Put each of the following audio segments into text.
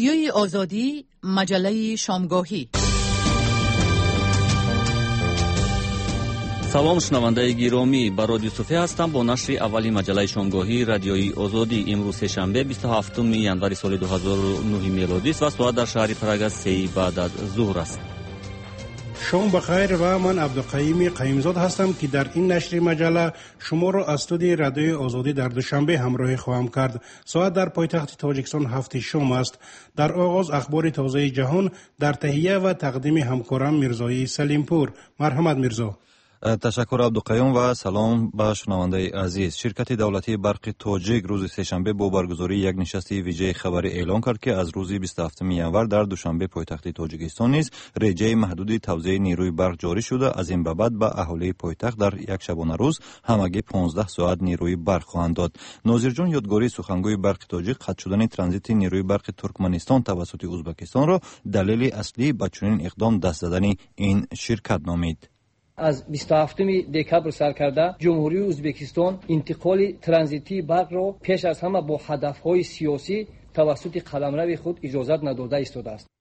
رادیوی آزادی، مجله شامگاهی. سلام شنوندگان گرامی، با رادیو صوفی هستم با نشر اولی مجله شامگاهی رادیوی آزادی. امروز شنبه 27 ژانویه سال 2009 میلادی است و ساعت در شهر پراگ 3 بعد از ظهر است. شام بخیر و من عبدالقیوم قیمزاد هستم که در این نشر مجله شما را از استودیوی رادیوی آزادی در دوشنبه همراهی خواهم کرد. ساعت در پایتخت تاجیکستان 7 شام است. در آغاز اخبار تازه جهان در تهیه و تقدیم همکارم میرزایی سلیمپور. مرحمت میرزا. تشکر عبدالقیوم و سلام به شنونده عزیز. شرکت دولتی برق تاجیک روز سه‌شنبه با برگزاری یک نشست ویژه خبری اعلام کرد که از روز 27 ژانویه در دوشنبه پایتخت تاجیکستان نیز رژه محدود توزیع نیروی برق جاری شده. از این به بعد به اهالی پایتخت در یک شبانه روز همگی 15 ساعت نیروی برق خواهند داد. ناظر جان یادگاری سخنگوی برق تاجیک قطع شدن ترانزیت نیروی برق ترکمنستان توسط ازبکستان را دلیل اصلی به چنین اقدام دست زدن این شرکت نامید. از 27 دکبر سر کرده جمهوری ازبکستان انتقال ترانزیتی برق را پیش از همه با هدفهای سیاسی توسط قلمرو خود اجازت نداده ایستاده است.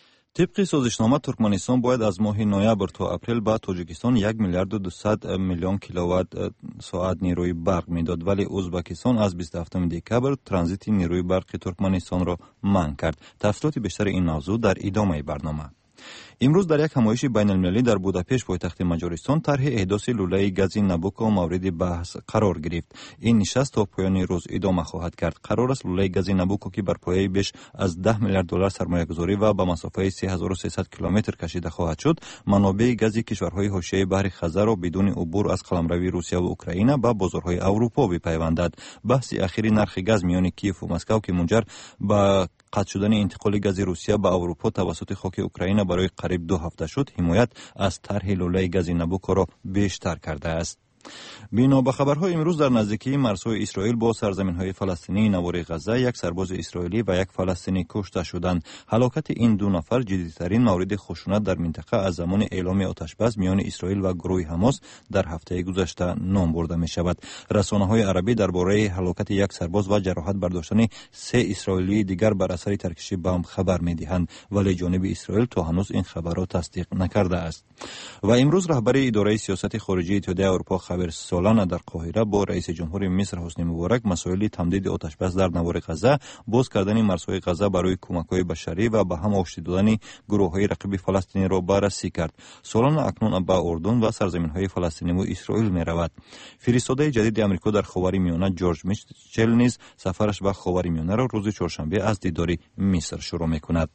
طبق سازشنامه ترکمنستان باید از ماه نوامبر تا اپریل به تاجیکستان 1 میلیارد و 200 میلیون کیلووات ساعت نیروی برق میداد، ولی ازبکستان از 27 دکبر ترانزیت نیروی برق ترکمنستان را منع کرد. تفصیلات بیشتر این موضوع در ادامه برنامه. امروز در یک همایش بین المللی در بوداپشت پایتخت مجارستان طرح احداث لوله گاز نابوکو مورد بحث قرار گرفت. این نشست تا پایان روز ادامه خواهد کرد. قرار است لوله گاز نابوکو که بر پایه بیش از 10 میلیارد دلار سرمایه گذاری و با مسافت 3300 کیلومتر کشیده خواهد شد، منابع گاز کشورهای حاشیه بحر خزر را بدون عبور از قلمرو روسیه و اوکراین به بازارهای اروپا بپیوندد. بحث اخیر نرخ گاز میان کیف و مسکو که منجر به قطع شدن انتقال گاز روسیه به اروپا توسط خاک اوکراین برای قریب 2 هفته شد، حمایت از طرح لوله گاز نابوکو را بیشتر کرده است. بنا به خبرهای امروز در نزدیکی مرزهای اسرائیل با سرزمین‌های فلسطینی نوار غزه یک سرباز اسرائیلی و یک فلسطینی کشته شدند. هلاکت این دو نفر جدیدترین مورد خشونت در منطقه از زمان اعلام آتش بس میان اسرائیل و گروه حماس در هفته گذشته نام برده می شود. رسانه‌های عربی درباره هلاکت یک سرباز و جراحت برداشتن 3 اسرائیلی دیگر بر اثر ترکش بمب خبر می‌دهند، ولی جانب اسرائیل تا هنوز این خبر را تصدیق نکرده است. و امروز رهبر اداره سیاست خارجی اتحادیه اروپا خبر سالانه در قاهره با رئیس جمهور مصر حسنی مبارک مسائل تمدید آتش بس در نوار غزه، باز کردن مرزهای غزه برای کمک‌های بشری و به هم آشتی دادن گروه‌های رقیب فلسطینی را بررسی کرد. سالانه اکنون به اردن و سرزمین‌های فلسطینی و اسرائیل می‌رود. فرستاده جدید آمریکا در خاورمیانه جورج میچل نیز سفرش به خاورمیانه را روز چهارشنبه از دیدار مصر شروع می‌کند.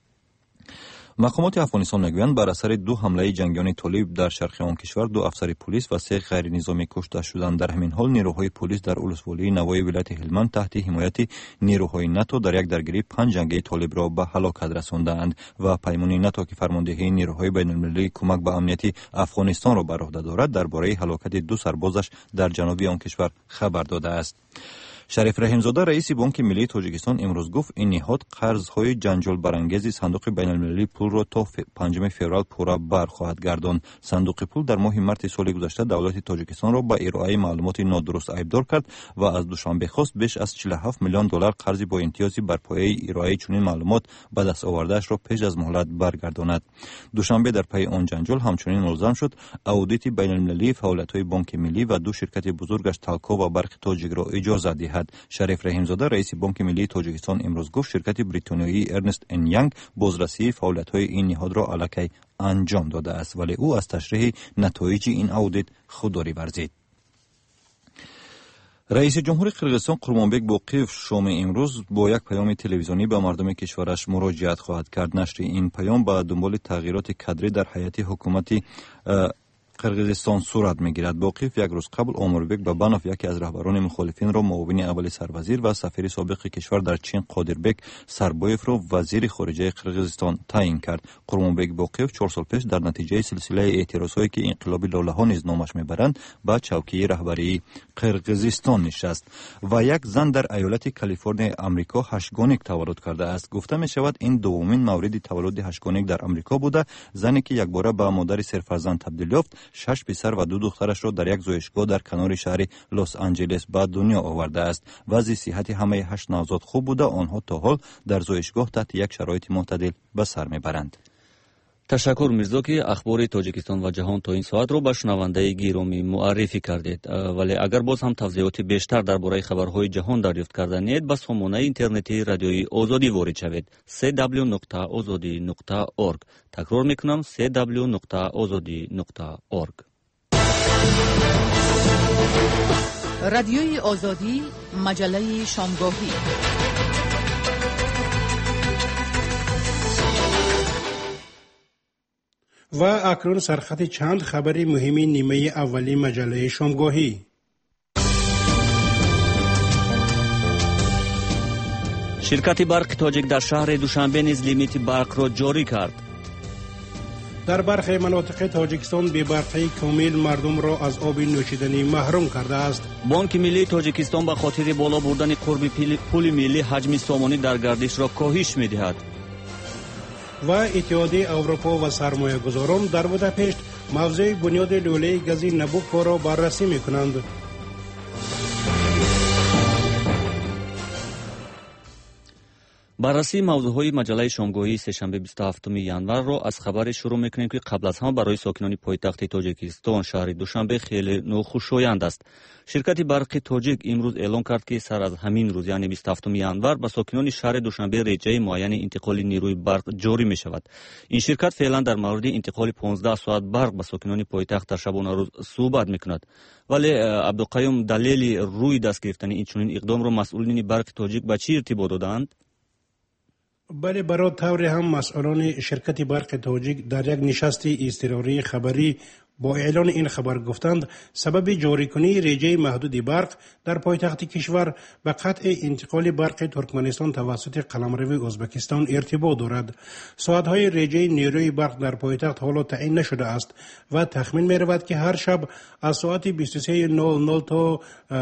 مقامات افغانستان میگویند بر اثر 2 حمله جنگیان طالب در شرق آن کشور 2 افسر پلیس و 3 غیر نظامی کشته شدند. در همین حال نیروهای پلیس در ولسوالی نوای ولایت هلمند تحت حمایت نیروهای ناتو در یک درگیری 5 جنگی طالب را به هلاکت رساندند و پیمان ناتو که فرماندهی نیروهای بین‌المللی کمک به امنیت افغانستان را بر عهده دارد درباره هلاکت 2 سربازش در جنوب آن کشور خبر داده است. شریف رحیمزاده رئیس بانک ملی تاجیکستان امروز گفت این نهاد قرضهای جنجال برانگیز صندوق بین‌المللی پول را تا 5 فوریه پورا بر خواهد گرداند. صندوق پول در ماه مارس سال گذشته دولت تاجیکستان را به ارائه معلومات نادرست ایبدار کرد و از دوشنبه خواست بیش از 47 میلیون دلار قرض با امتیازی بر پایه ارائه چنین معلومات به دست آوردهش را پیش از مهلت برگرداند. دوشنبه در پی آن جنجال همچنین ملزم شد اودیت بین‌المللی فعالیت‌های بانک ملی و 2 شرکت بزرگش تالکو و برق تاجیک را اجازه دهد. شریف رحیمزاده رئیس بانک ملی تاجیکستان امروز گفت شرکت بریتانیایی ارنست ان یانگ بازرسی فعالیت‌های این نهاد را علیکی انجام داده است، ولی او از تشریح نتایج این اودیت خودداری ورزید. رئیس جمهور قرقیزستان قرمانبک باقیف شام امروز با یک پیام تلویزیونی به مردم کشورش مراجعت خواهد کرد. نشر این پیام به دنبال تغییرات کادری در هیئت حکومتی قرقیزستان صورت میگیرد. باقیف یک روز قبل اموربک بابانوف یکی از رهبران مخالفین را معاون اول سروزیر و سفیر سابق کشور در چین قادربک سربایف را وزیر خارجه قرقیزستان تعیین کرد. قرمانبک باقیف 4 سال پیش در نتیجه سلسله اعتراضهایی که انقلابی لاله‌ها نیز نامش میبرند به چوکیه رهبری قرقیزستان نشست و یک زن در ایالت کالیفرنیا آمریکا هشگانیک تولد کرده است. گفته می شود این دومین مورد تولد هشگانیک در آمریکا بوده. زنی که یک بار به مادر سرفرزند تبدیل یافت 6 پسر و 2 دخترش را در یک زایشگاه در کنار شهر لس آنجلس به دنیا آورده است. وضع صحت همه 8 نوزاد خوب بوده. آنها تا حال در زایشگاه تحت یک شرایط معتدل به سر میبرند. تشکر میرزا که اخبار تاجیکستان و جهان تا این ساعت رو به شنونده گرامی معرفی کردید. ولی اگر باز هم توضیحات بیشتر درباره خبرهای جهان دریافت کردنید به سامانه اینترنتی رادیوی آزادی وارد شوید. www.azadi.org. تکرار میکنم www.azadi.org. رادیوی آزادی، مجله شامگاهی. و اکنون سرخط چند خبر مهمی نیمه اولی مجله شامگاهی. شرکت برق تاجیک در شهر دوشنبه نیز لیمیت برق را جاری کرد. در برخی مناطق تاجیکستان بی‌برقی کامل مردم را از آب نوشیدنی محروم کرده است. بانک ملی تاجیکستان به خاطر بالا بردن قرب پول ملی حجم سامانی در گردش را کاهش می‌دهد. و اتحادیه اروپا و سرمایه گذاران در بوداپشت موضوع بنیاد لوله گازی نبوکو را بررسی می‌کنند. بررسی موضوعهای مجله شامگاهی سه‌شنبه 27 ژانویه را از خبر شروع می‌کنیم که قبل از همه برای ساکنان پایتخت تاجیکستان شهر دوشنبه خیلی ناخوشایند است. شرکت برق تاجیک امروز اعلام کرد که سر از همین روز یعنی 27 ژانویه به ساکنان شهر دوشنبه رجای معین انتقال نیروی برق جاری می‌شود. این شرکت فعلا در مورد انتقال 15 ساعت برق به ساکنان پایتخت در شبانه روز صحبت می‌کند. ولی عبدالقیوم دلیل روی دست گرفتن این چنین اقدام را مسئولین برق تاجیک به چه ارتباط دادند؟ بله، برای طور هم مسئولان شرکت برق تاجیک در یک نشست اضطراری خبری با اعلان این خبر گفتند سبب جاری کنی رژه محدود برق در پایتخت کشور به قطع انتقال برق ترکمنستان توسط قلمرو ازبکستان ارتباط دارد. ساعتهای رژه نیروی برق در پایتخت حالا تعیین نشده است و تخمین می رود که هر شب از ساعت 23:00 تا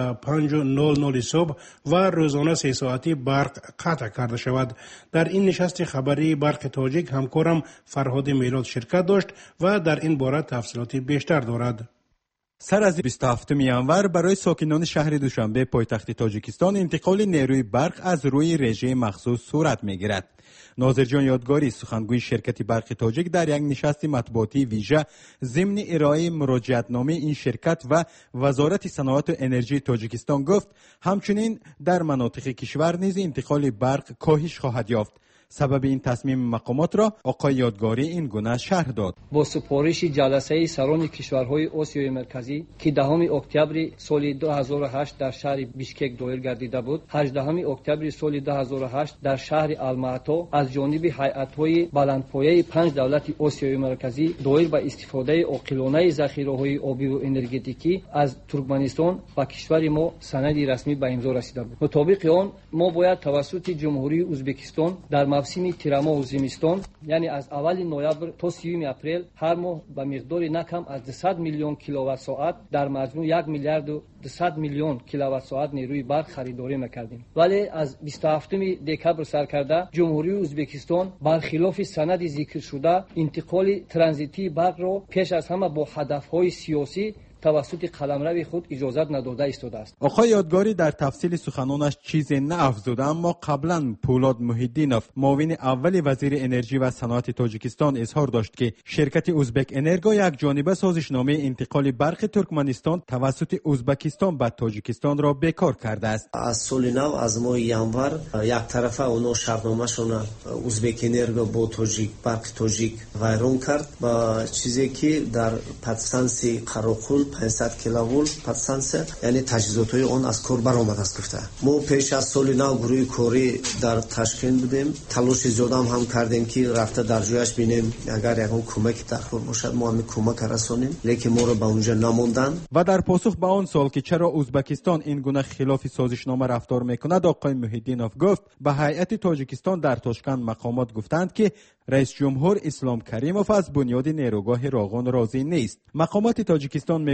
5:00 صبح و روزانه 3 ساعتی برق قطع کرده شود. در این نشست خبری برق تاجیک همکارم فرهاد میلاد شرکت داشت و در این باره تفصیلات بیشتر دارد. سر از 27 ژانویه برای ساکنان شهر دوشنبه پایتخت تاجیکستان انتقال نیروی برق از روی رژه مخصوص صورت می‌گیرد. ناظرجان یادگاری سخنگوی شرکت برق تاجیک در یک نشست مطبوعاتی ویژه ضمن ارائه مراجعتنامه این شرکت و وزارت صنعت و انرژی تاجیکستان گفت همچنین در مناطق کشور نیز انتقال برق کاهش خواهد یافت. سبب این تصمیم مقامات را آقای یادگاری این گونه شرح داد. با سپارش جلسه سران کشورهای آسیای مرکزی که 10 اکتبر سال 2008 در شهر بیشکک دایر گردیده بود، 18 اکتبر سال 2008 در شهر الماتا از جانب هیئت‌های بلندپایه 5 دولت آسیای مرکزی دایر به استفاده عاقلانه ذخیره‌های آبی و انرژتیکی از ترکمنستان و کشور ما سندی رسمی به امضا رسیده بود. مطابق آن ما باید توسط جمهوری ازبکستان در موسم تیرما و زمستان یعنی از اول نوامبر تا 30 اپریل هر ماه به مقدار نکم از 200 میلیون کیلووات ساعت در مجموع 1 میلیارد و 200 میلیون کیلووات ساعت نیروی برق خریداری می‌کردیم. ولی از 27 دکبر سر کرده جمهوری ازبکستان برخلاف سند ذکر شده انتقال ترانزیتی برق را پیش از همه با هدف‌های سیاسی توسط قلمرو خود اجازت نداده ایستاده است. آقای یادگاری در تفصیل سخنانش چیزی نافزوده، اما قبلا پولاد محیدینوف معاون اول وزیر انرژی و صنعت تاجیکستان اظهار داشت که شرکت ازبک انرگو یک جانبه سازشنامه انتقال برق ترکمنستان توسط ازبکستان به تاجیکستان را بیکار کرده است. از سال نو از ماه ینور یک طرفه اونا شرطنامه‌شون ازبک انرگو با تاجیک برق تاجیک ویران کرد با چیزی که در پدستانسی قراقل 500 کیلوولت پدستانسه یعنی تجهیزات‌های آن از کار برآمده است گفته. ما پیش از سال نو گروه کاری در تشکیل بودیم، تلاش زیاد هم کردیم که رفته در جایش بینیم اگر یکون کمک دخل باشد ما هم کمک رسانیم، لیکن ما رو به اونجا نموندن. و در پاسخ به آن سوال که چرا ازبکستان این گونه خلاف سازشنامه رفتار میکند، آقای محیدینوف گفت به هیئت تاجیکستان در تاشکند مقامات گفتند که رئیس جمهور اسلام کریموف از بنیاد نیروگاه راغون راضی نیست. مقامات تاجیکستان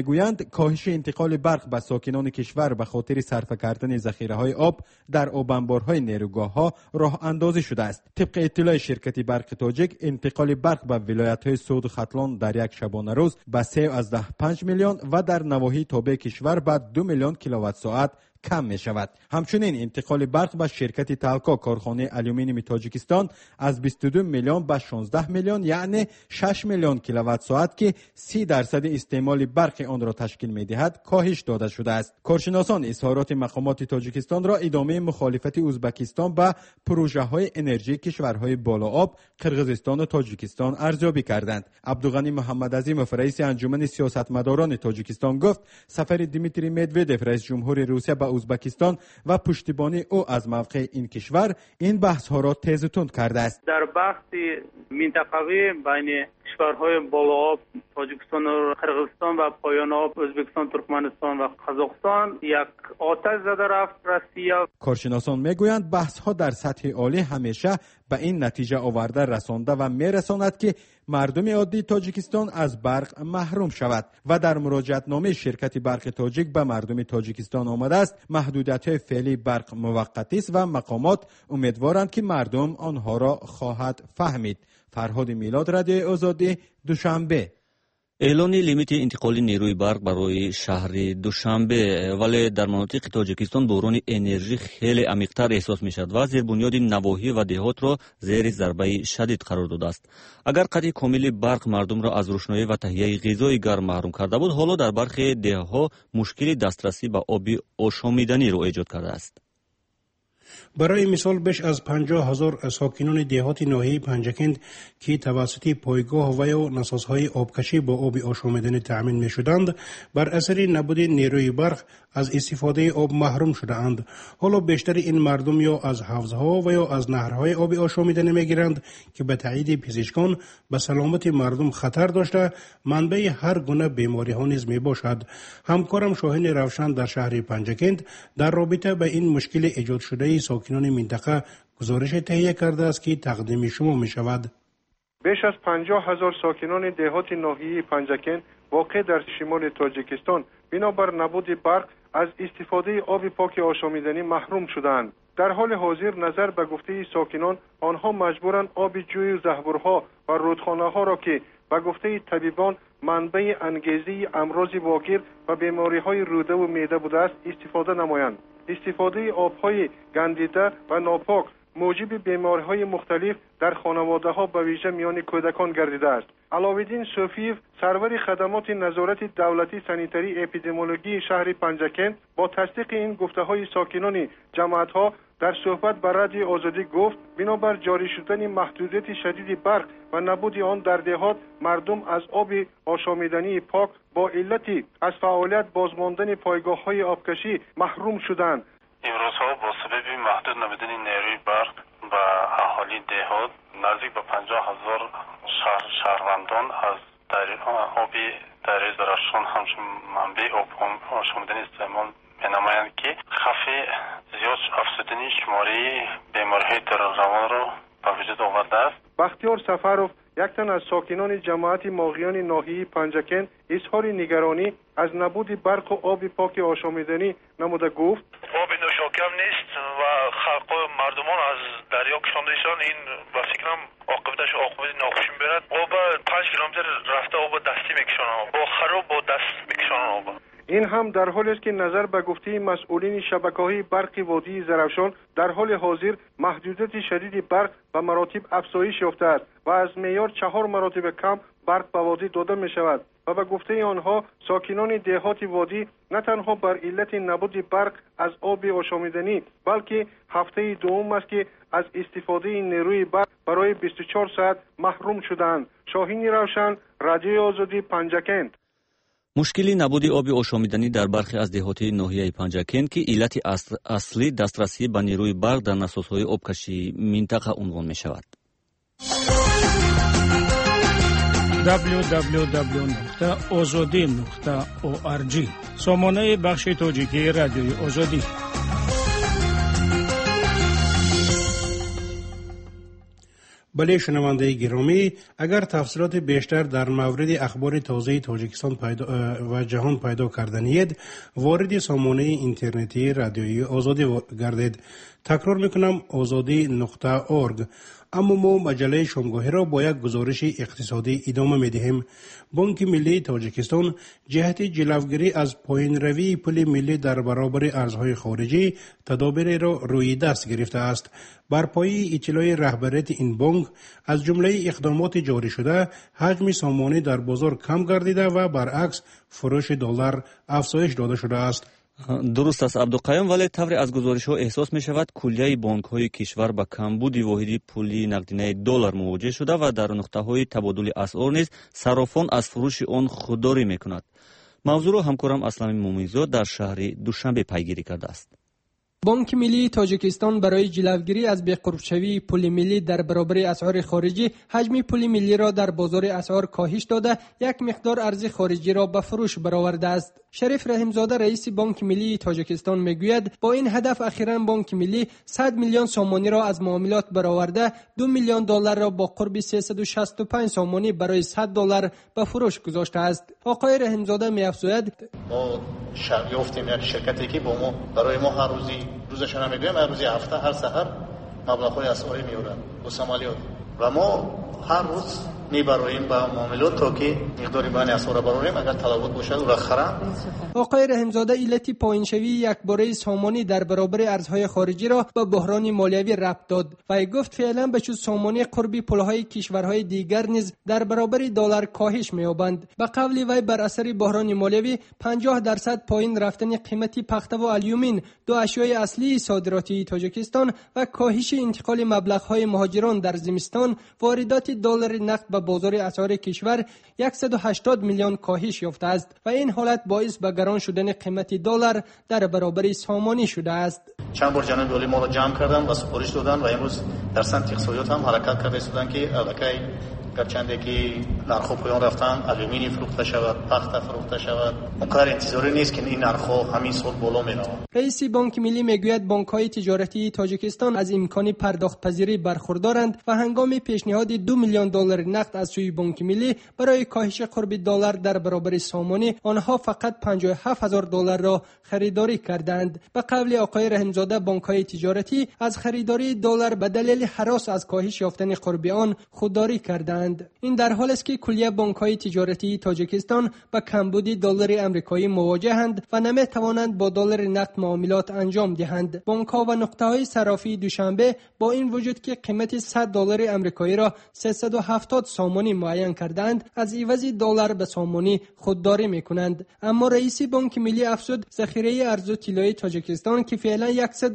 میگویند کاهش انتقال برق به ساکنان کشور به خاطر صرف کردن ذخیره‌های آب در آب انبارهای نیروگاه‌ها راه اندازی شده است. طبق اطلاع شرکت برق تاجیک، انتقال برق به ولایت‌های سود و ختلان در یک شبانه روز به 3.5 میلیون و در نواحی تابع کشور به 2 میلیون کیلووات ساعت کم می شود. همچنین انتقال برق به شرکت تالکا کارخانه آلومینیوم تاجیکستان از 22 میلیون به 16 میلیون یعنی 6 میلیون کیلووات ساعت که 30% استعمال برق آن را تشکیل می دهد کاهش داده شده است. کارشناسان اظهارات مقامات تاجیکستان را ادامه مخالفت ازبکستان به پروژه های انرژی کشورهای بالا آب قرقیزستان و تاجیکستان ارزیابی کردند. عبدالغنی محمد عظیمов رئیس انجمن سیاستمداران تاجیکستان گفت سفر دیمیتری مدودف رئیس جمهور روسیه به ازبکستان و پشتیبانی او از موقع این کشور این بحث ها را تیز و تند کرده است. در بحث منطقوی بین کشورهای بالا آب تاجیکستان و قرقیزستان و پایان آب ازبکستان، ترکمنستان و قزاقستان یک آتش زده رفت روسیه. کارشناسان میگویند بحث ها در سطح عالی همیشه به این نتیجه آورده رسانده و میرساند که مردم عادی تاجیکستان از برق محروم شود و در مراجعت نامه شرکت برق تاجیک به مردم تاجیکستان آمده است محدودیت فعلی برق موقتی است و مقامات امیدوارند که مردم آنها را خواهد فهمید. فرهاد میلاد، رادیو آزادی، دوشنبه. اعلان لیمیت انتقال نیروی برق برای شهر دوشنبه، ولی در مناطق تاجیکستان بحران انرژی خیلی عمیق‌تر احساس می‌شود و زیربنیاد نواحی و دهات را زیر ضربه شدید قرار داده است. اگر قطع کامل برق مردم را از روشنایی و تهیه غذای گرم محروم کرده بود، حالا در برخی دهه‌ها مشکل دسترسی به آب آشامیدنی را ایجاد کرده است. برای مثال بیش از 50,000 ساکنان دهات ناحیه پنجکند که توسط پایگاه و یا نسازهای آبکشی با آب آشامیدنی تأمین می شدند بر اثر نبود نیروی برق از استفاده آب محروم شده اند. حالا بیشتر این مردم یا از حوضها و یا از نهرهای آب آشامیدنی می گیرند که به تایید پزشکان به سلامت مردم خطر داشته منبع هر گونه بیماری ها نیز می باشد. همکارم شاهین روشن در شهر پنجکند در رابطه به این مشکل ایجاد شده ساکنان منطقه گزارش تهیه کرده است که تقدیم شما می شود. بیش از 50,000 ساکنان دهات ناحیه پنجکند واقع در شمال تاجیکستان بنابر نبود برق از استفاده آب پاک آشامیدنی محروم شدند. در حال حاضر نظر به گفته ساکنان آنها مجبورند آب جوی و زهبرها و رودخانه‌ها را که به گفته طبیبان منبع انگیزی امراض واگیر و بیماری‌های روده و معده بوده است استفاده نمایند. استفاده آب‌های گندیده و ناپاک موجب بیماری‌های مختلف در خانواده‌ها به ویژه میان کودکان گردیده است. علاوالدین صوفیف سرور خدمات نظارت دولتی سانیتری اپیدمیولوژی شهر پنجکند با تصدیق این گفته‌های ساکنان جماعت‌ها در صحبت با رادیو آزادی گفت بنابر جاری شدن محدودیت شدید برق و نبود آن در دهات مردم از آب آشامیدنی پاک با علت از فعالیت بازماندن پایگاه‌های آبکشی محروم شدند. امروزها با سبب محدود نبودن نیروی برق و اهالی دهات نزدیک به 50,000 شهروندان از آب دریای زرافشان همچون منبع آب آشامیدنی استعمال می‌نمایند که خفه زیاد افزودنی شماره بیماری‌های روان را به وجود آورده است. بختیار سفروف یک تن از ساکنان جماعت ماغیان ناحیه پنجکند اظهار نگرانی از نبود برق و آب پاک آشامیدنی نموده گفت آب نوشاکم نیست و خلق و مردمان از دریا کشانده شدن. این با فکرم عاقبتش عاقبت ناخوشی میبرد. آب 5 کیلومتر رفته آب دستی میکشانند، با خراب با دست میکشانند آب. این هم در حالی است که نظر به گفته مسئولین شبکه‌های برق وادی زرافشان در حال حاضر محدودیت شدید برق به مراتب افزایش یافته است و از معیار 4 مراتب کم برق به وادی داده می شود و به گفته آنها ساکنان دهات وادی نه تنها بر علت نبود برق از آب آشامیدنی بلکه هفته دوم است که از استفاده نیروی برق برای 24 ساعت محروم شدند. شاهین روشن، رادیو آزادی، پنجکند. مشکلی نبود آب آشامیدنی در برخی از دهات ناحیه پنجکند که علت اصلی دسترسی به نیروی برق در نسازهای آبکشی منطقه عنوان می شود. www.azadi.org سامانه بخش تاجیکی رادیوی آزادی. بله شنونده گرامی، اگر تفصیلات بیشتر در مورد اخبار تازه تاجیکستان و جهان پیدا کردنید، وارد سامانه اینترنتی رادیوی آزادی گردید. تکرار میکنم azadi.org. اما ما مجله شامگاهی را با یک گزارش اقتصادی ادامه میدهیم. بانک ملی تاجیکستان جهت جلوگیری از پایین روی پول ملی در برابر ارزهای خارجی تدابیر را روی دست گرفته است. بر پایه اطلاع رهبریت این بانک از جمله اقدامات جاری شده، حجم سامانه در بازار کم گردیده و برعکس فروش دلار افزایش داده شده است. درست است عبدالقیوم، ولی طوری از گزارش ها احساس می شود کلیه بانک های کشور با کمبود واحدی پولی نقدینه دلار مواجه شده و در نقطه های تبادل اسعار نیز صرافان از فروش آن خودداری می کند. موضوع را همکارم اسلام مومیزاد در شهر دوشنبه پیگیری کرده است. بانک ملی تاجیکستان برای جلوگیری از بی‌قرب‌شوی پول ملی در برابر اسعار خارجی حجم پول ملی را در بازار اسعار کاهش داده، یک مقدار ارز خارجی را به فروش برآورده است. شریف رحیمزاده رئیس بانک ملی تاجیکستان میگوید با این هدف اخیراً بانک ملی 100 میلیون سامانی را از معاملات برآورده، 2 میلیون دلار را با قرب 365 سامانی برای 100 دلار به فروش گذاشته است. آقای رحیمزاده می‌افزاید ما یافتیم یک شرکتی که با ما برای ما هر روزش نمیگویم، هر روزی هفته هر سحر مبلغ‌های اسعاری میورن با سمالیات و ما هر روز میبریم با معاملات تا که مقداری بین اسعار براریم، اگر تلاوت باشه و خرم. آقای رحیمزاده علت پایین‌شوی یکباره سامانی در برابر ارزهای خارجی را به بحران مالیوی ربط داد و گفت فعلا به جز سامانی قربی پولهای کشورهای دیگر نیز در برابر دلار کاهش می‌یابند. به قول وی بر اثر بحران مالیوی 50% پایین رفتن قیمت پخته و الیومین، دو اشیای اصلی صادراتی تاجیکستان، و کاهش انتقال مبلغ‌های مهاجران در زمستان، واردات دلار نقد به بازار اسعار کشور 180 میلیون کاهش یافته است و این حالت باعث به گران شدن قیمت دلار در برابر سامانی شده است. چند بار جناب عالی ما را جمع کردن و سفارش دادن و امروز در سمت اقتصادیات هم حرکت کرده بودند که الکی گرچنده که نرخ‌ها پایان رفتن، الومینی فروخته شود، پخته فروخته شود، اونقدر انتظاری نیست که این نرخ‌ها همین سال بالا می‌رود. رئیس بانک ملی میگوید بانک‌های تجارتی تاجیکستان از امکان پرداخت پذیری برخوردارند و هنگام پیشنهاد 2 میلیون دلار نقد از سوی بانک ملی برای کاهش قرب دلار در برابر سامانی، آنها فقط 57000 دلار را خریداری کردند. به قول آقای رحیمزاده بانک‌های تجارتی از خریداری دلار به دلیل هراس از کاهش یافتن قرب آن خودداری کردند. این در حالی است که کلیه بانک‌های تجارتی تاجیکستان با کمبود دلار آمریکایی مواجهند و نمی‌توانند با دلار نقد معاملات انجام دهند. بانک‌ها و نقطه‌های صرافی دوشنبه با این وجود که قیمت 100 دلار آمریکایی را 370 سامانی معین کردند، از عوض دلار به سامانی خودداری می‌کنند. اما رئیس بانک ملی افزود ذخیره ارز و طلای تاجیکستان که فعلا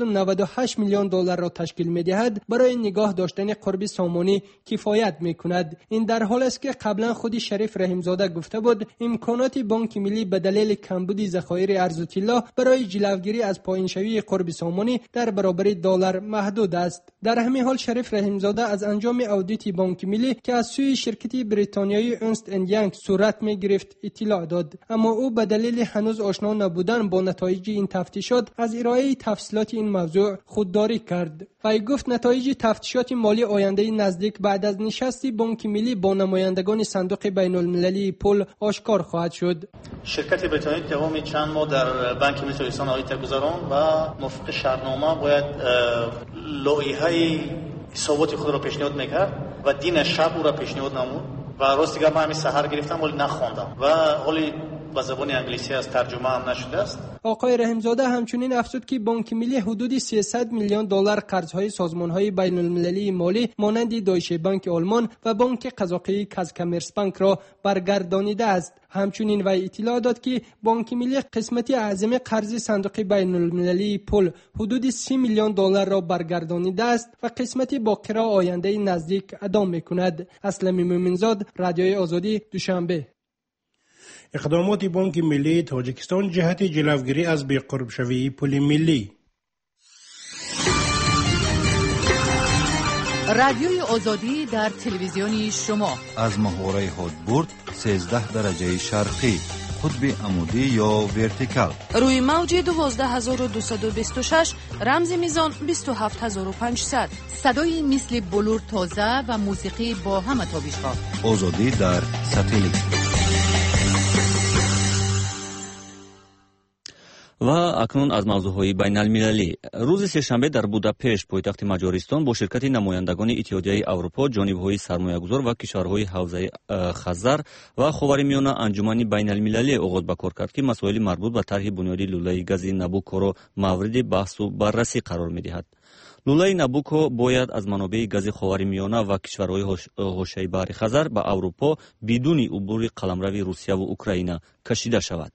198 میلیون دلار را تشکیل می‌دهد، برای نگاه داشتن قرب سامانی کفایت می‌کند. این در حالی است که قبلا خود شریف رحیمزاده گفته بود امکانات بانک ملی به دلیل کمبود ذخایر ارز و طلا برای جلوگیری از پایین‌شوی قرب سامانی در برابر دلار محدود است. در همین حال شریف رحیمزاده از انجام اودیت بانک ملی که از سوی شرکت بریتانیایی ارنست اند یانگ صورت می‌گرفت اطلاع داد، اما او به دلیل هنوز آشنا نبودن با نتایج این تفتیشات از ارائه تفصیلات این موضوع خودداری کرد. وی گفت نتایج تفتیشات مالی آینده نزدیک بعد از نشست بانک ملی با نمایندگان صندوق بین المللی پول آشکار خواهد شد. شرکت بریتانیایی دوام چند ماه در بانک ملی تاجیکستان آیت گذاران و موافق شرطنامه باید لایحه حسابات خود را پیشنهاد میکرد و دین شب او را پیشنهاد نمود و راست دیگه من همین سحر گرفتم ولی نخواندم و حالی به زبان انگلیسی از ترجمه هم نشده است. آقای رحیمزاده همچنین افزود که بانک ملی حدود 300 میلیون دلار قرض‌های سازمان‌های بین‌المللی مالی مانند دویچه بانک آلمان و بانک قزاقی کازکامرس بانک را برگردانیده است. همچنین وی اطلاع داد که بانک ملی قسمتی اعظم قرض صندوق بین‌المللی پول حدود 30 میلیون دلار را برگردانیده است و قسمتی باقی را آینده نزدیک ادا می‌کند. اسلام مومنزاد، رادیوی آزادی، دوشنبه. اقدامات بانک ملی تاجیکستان جهت جلوگیری از بی‌قرب‌شوی پول ملی. رادیوی آزادی در تلویزیونی شما از محوره هادبورد 13 درجه شرقی، قطب عمودی یا ورتیکال. روی موج 12226 رمز میزان 27500. صدای مثل بلور تازه و موسیقی با همه تابش‌ها. آزادی در ساتلیت. و اکنون از موضوعهای بین المللی. روز سهشنبه در بوداپشت پایتخت مجارستان با شرکت نمایندگان اتحادیه اروپا، جانبهای سرمایه‌گذار و کشورهای حوزه خزر و خاورمیانه انجمن بین المللی آغاز به کار کرد که مسائل مربوط به طرح بنیادی لوله گاز نابوکو را مورد بحث و بررسی قرار می‌دهد. لوله نابوکو باید از منابع گاز خاورمیانه و کشورهای حوزه بحر خزر به اروپا بدون عبور قلمرو روسیه و اوکراین کشیده شود.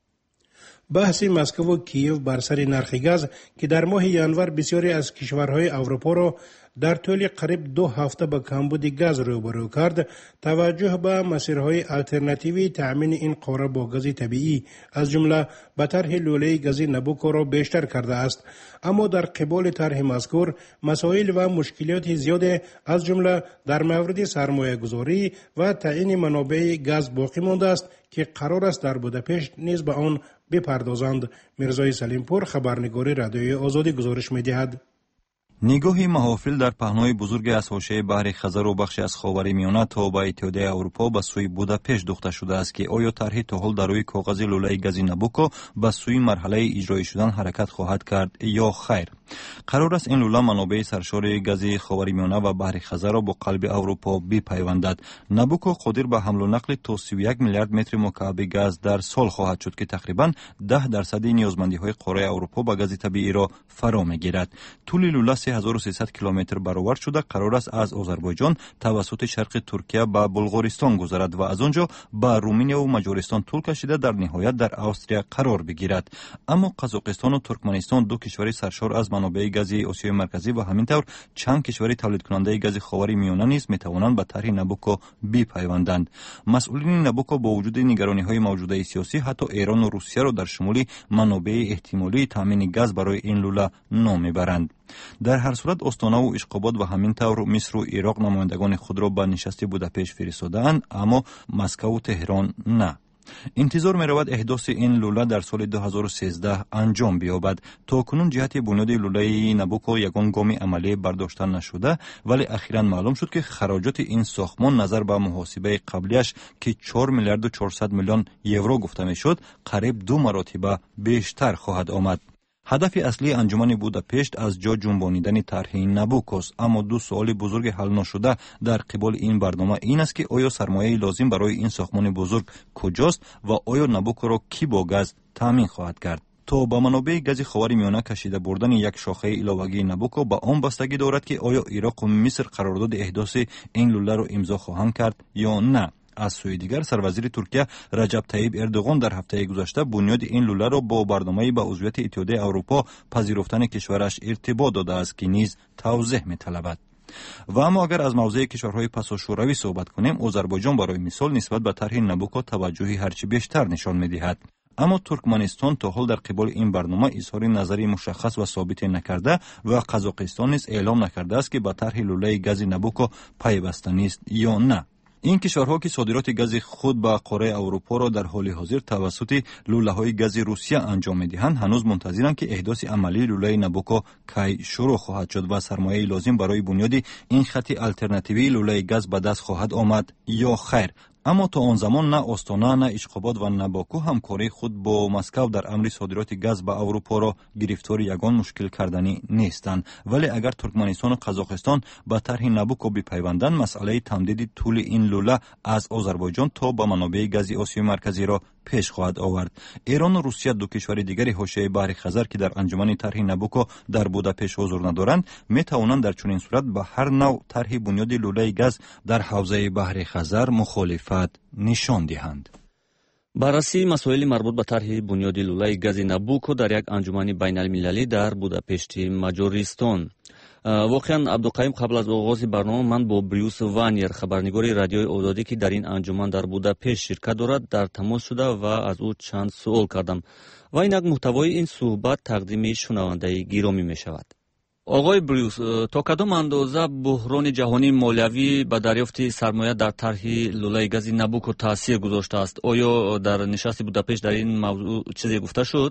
بحث مسکو و کیف بر سر نرخ گاز که در ماه ژانویه بسیاری از کشورهای اروپا را در طول قریب 2 هفته به کمبود گاز روبرو کرد، توجه به مسیرهای آلترناتیوی تأمین این قاره با گاز طبیعی از جمله به طرح لوله گاز نابوکو را بیشتر کرده است. اما در قبال طرح مذکور مسائل و مشکلات زیاد از جمله در مورد سرمایه گذاری و تعیین منابع گاز باقی مانده است که قرار است در بوداپشت نیز به آن بپردازند. میرزای سلیمپور، خبرنگار رادیوی آزادی گزارش می‌دهد. نگاهی محافل در پهنای بزرگ از حوزه بحر خزر و بخشی از خاورمیانه تا به اتحادیه اروپا به سوی بوداپشت دوخته شده است که آیا طرح تا حال در روی کاغذ لوله گاز نابوکو به سوی مرحله اجرایی شدن حرکت خواهد کرد یا خیر. قرار است این لوله منابع سرشار گاز خاورمیانه و بحر خزر را با قلب اروپا بپیوندد. نابوکو قادر به حمل و نقل تا 31 میلیارد متر مکعب گاز در سال خواهد شد که تقریبا 10% نیازمندی‌های قاره اروپا به گاز طبیعی را فرا می‌گیرد. طول لوله 3300 کیلومتر برابر شده قرار است از آذربایجان توسط شرق ترکیه به بلغارستان گذرد و از آنجا به رومانیا و مجارستان طول کشیده در نهایت در استریا قرار بگیرد. اما قزاقستان و ترکمنستان، دو کشور سرشار از منابع گاز آسیای مرکزی و همینطور چند کشور تولید کننده گاز خاورمیانه نیز میتوانند به طرح نابوکو بپیوندند. مسئولین نابوکو با وجود نگرانی‌های موجوده سیاسی حتی ایران و روسیه را در شمول منابع احتمالی تامین گاز برای این لوله نام میبرند. در هر صورت استانا و اشقاباد و همینطور مصر و عراق نمایندگان خود را به نشست بوداپشت فرستاده‌اند، اما مسکو و تهران نه. انتظار می رود احداث این لوله در سال 2013 انجام بیابد. تا کنون جهت بنیاد لوله نابوکو یگان گام عملی برداشته نشده، ولی اخیراً معلوم شد که خراجات این ساختمان نظر به محاسبه قبلیش که 4 میلیارد و 400 میلیون یورو گفته می شد قریب 2 مرتبه بیشتر خواهد آمد. هدف اصلی انجمن بوداپشت از جا جنبانیدن طرح نابوکوست، اما دو سوال بزرگ حل نشده در قبال این برنامه این است که آیا سرمایه لازم برای این ساختمان بزرگ کجاست و آیا نابوکو را کی با گاز تامین خواهد کرد؟ تا با منابع گاز خاورمیانه کشیده بردن یک شاخه علاوه‌ای نابوکو به آن بستگی دارد که آیا عراق و مصر قرارداد احداث این لوله را امضا خواهند کرد یا نه. از سوی دیگر سروزیر ترکیه رجب طیب اردوغان در هفته گذشته بنیاد این لوله را با برنامه به عضویت اتحادیه اروپا پذیرفتن کشورش ارتباط داده است که نیز توضیح می‌طلبد. و اما اگر از موضع کشورهای پسا شوروی صحبت کنیم، آذربایجان برای مثال نسبت به طرح نابوکو توجهی هرچی بیشتر نشان می‌دهد. اما ترکمنستان تا حال در قبال این برنامه اظهار نظری مشخص و ثابت نکرده و قزاقستان نیز اعلام نکرده است که به طرح لوله گاز نابوکو پیوسته نیست یا نه. این کشورها که صادرات گاز خود به قاره اروپا را در حال حاضر توسط لوله‌های گاز روسیه انجام می‌دهند، هنوز منتظرند که احداث عملی لوله نابوکو کی شروع خواهد شد و سرمایه لازم برای بنیاد این خط آلترناتیوی لوله گاز به دست خواهد آمد یا خیر. اما تا آن زمان نه استانا، نه اشقاباد و نه باکو همکاری خود با مسکو در امر صادرات گاز به اروپا را گرفتار یگان مشکل کردنی نیستند. ولی اگر ترکمنستان و قزاقستان به طرح نابوکو بپیوندند، مسئله تمدید طول این لوله از آذربایجان تا به منابع گاز آسیای مرکزی را پیش خواهد آورد. ایران و روسیه، دو کشور دیگری حوزه بحر خزر که در انجمن طرح نابوکو در بوداپشت حضور ندارند، می توانند در چنین صورت به هر نوع طرح بنیاد لوله گاز در حوزه بحر خزر مخالفت نشان دهند. بررسی مسائل مربوط به طرح بنیاد لوله گاز نابوکو در یک انجمن بین المللی در بوداپشت مجارستان. واقعا عبدالقیم، قبل از آغاز برنامه من با بریوس وانیر، خبرنگار رادیوی آزادی که در این انجمن در بوداپشت شرکت دارد، در تماس شده و از او چند سوال کردم و اینک محتوای این صحبت تقدیم شنونده گرامی می شود. آقای بریوس، تا کدام اندازه بحران جهانی مالیوی به دریافت سرمایه در طرح لوله گاز نابوکو تاثیر گذاشته است؟ آیا در نشست بوداپشت در این موضوع چیزی گفته شد؟